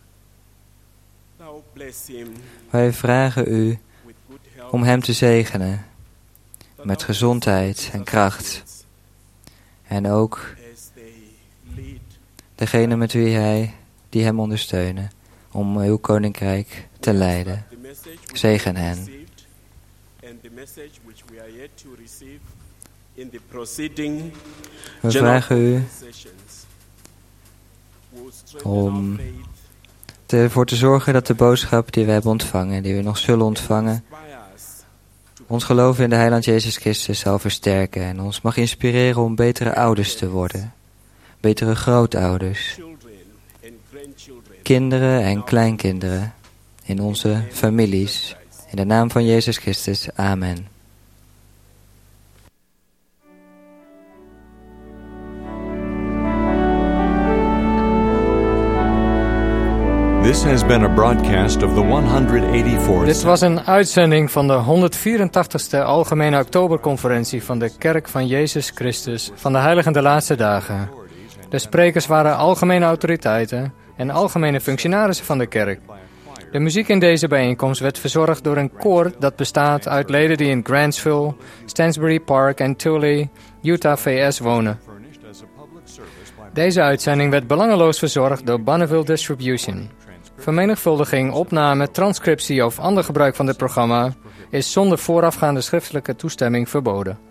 Thou bless him Wij vragen u with good health, om hem te zegenen met gezondheid en kracht. En ook as they lead degene met wie die hem ondersteunen om uw koninkrijk te leiden. the message we Zegen have hen. received and the message which we are yet to receive in the proceeding We general vragen u sessions will strengthen om our faith, ervoor te zorgen dat de boodschap die we hebben ontvangen en die we nog zullen ontvangen, inspire us to ons geloof in de Heiland Jezus Christus zal versterken en ons mag inspireren om betere ouders te worden, betere grootouders, children and grandchildren kinderen en kleinkinderen in onze families. In de naam van Jezus Christus. Amen. This has been a broadcast of the 184th. Dit was een uitzending van de 184ste Algemene Oktoberconferentie van de Kerk van Jezus Christus van de Heiligen der Laatste Dagen. De sprekers waren algemene autoriteiten en algemene functionarissen van de kerk. De muziek in deze bijeenkomst werd verzorgd door een koor dat bestaat uit leden die in Grantsville, Stansbury Park en Tully, Utah, VS wonen. Deze uitzending werd belangeloos verzorgd door Bonneville Distribution. Vermenigvuldiging, opname, transcriptie of ander gebruik van dit programma is zonder voorafgaande schriftelijke toestemming verboden.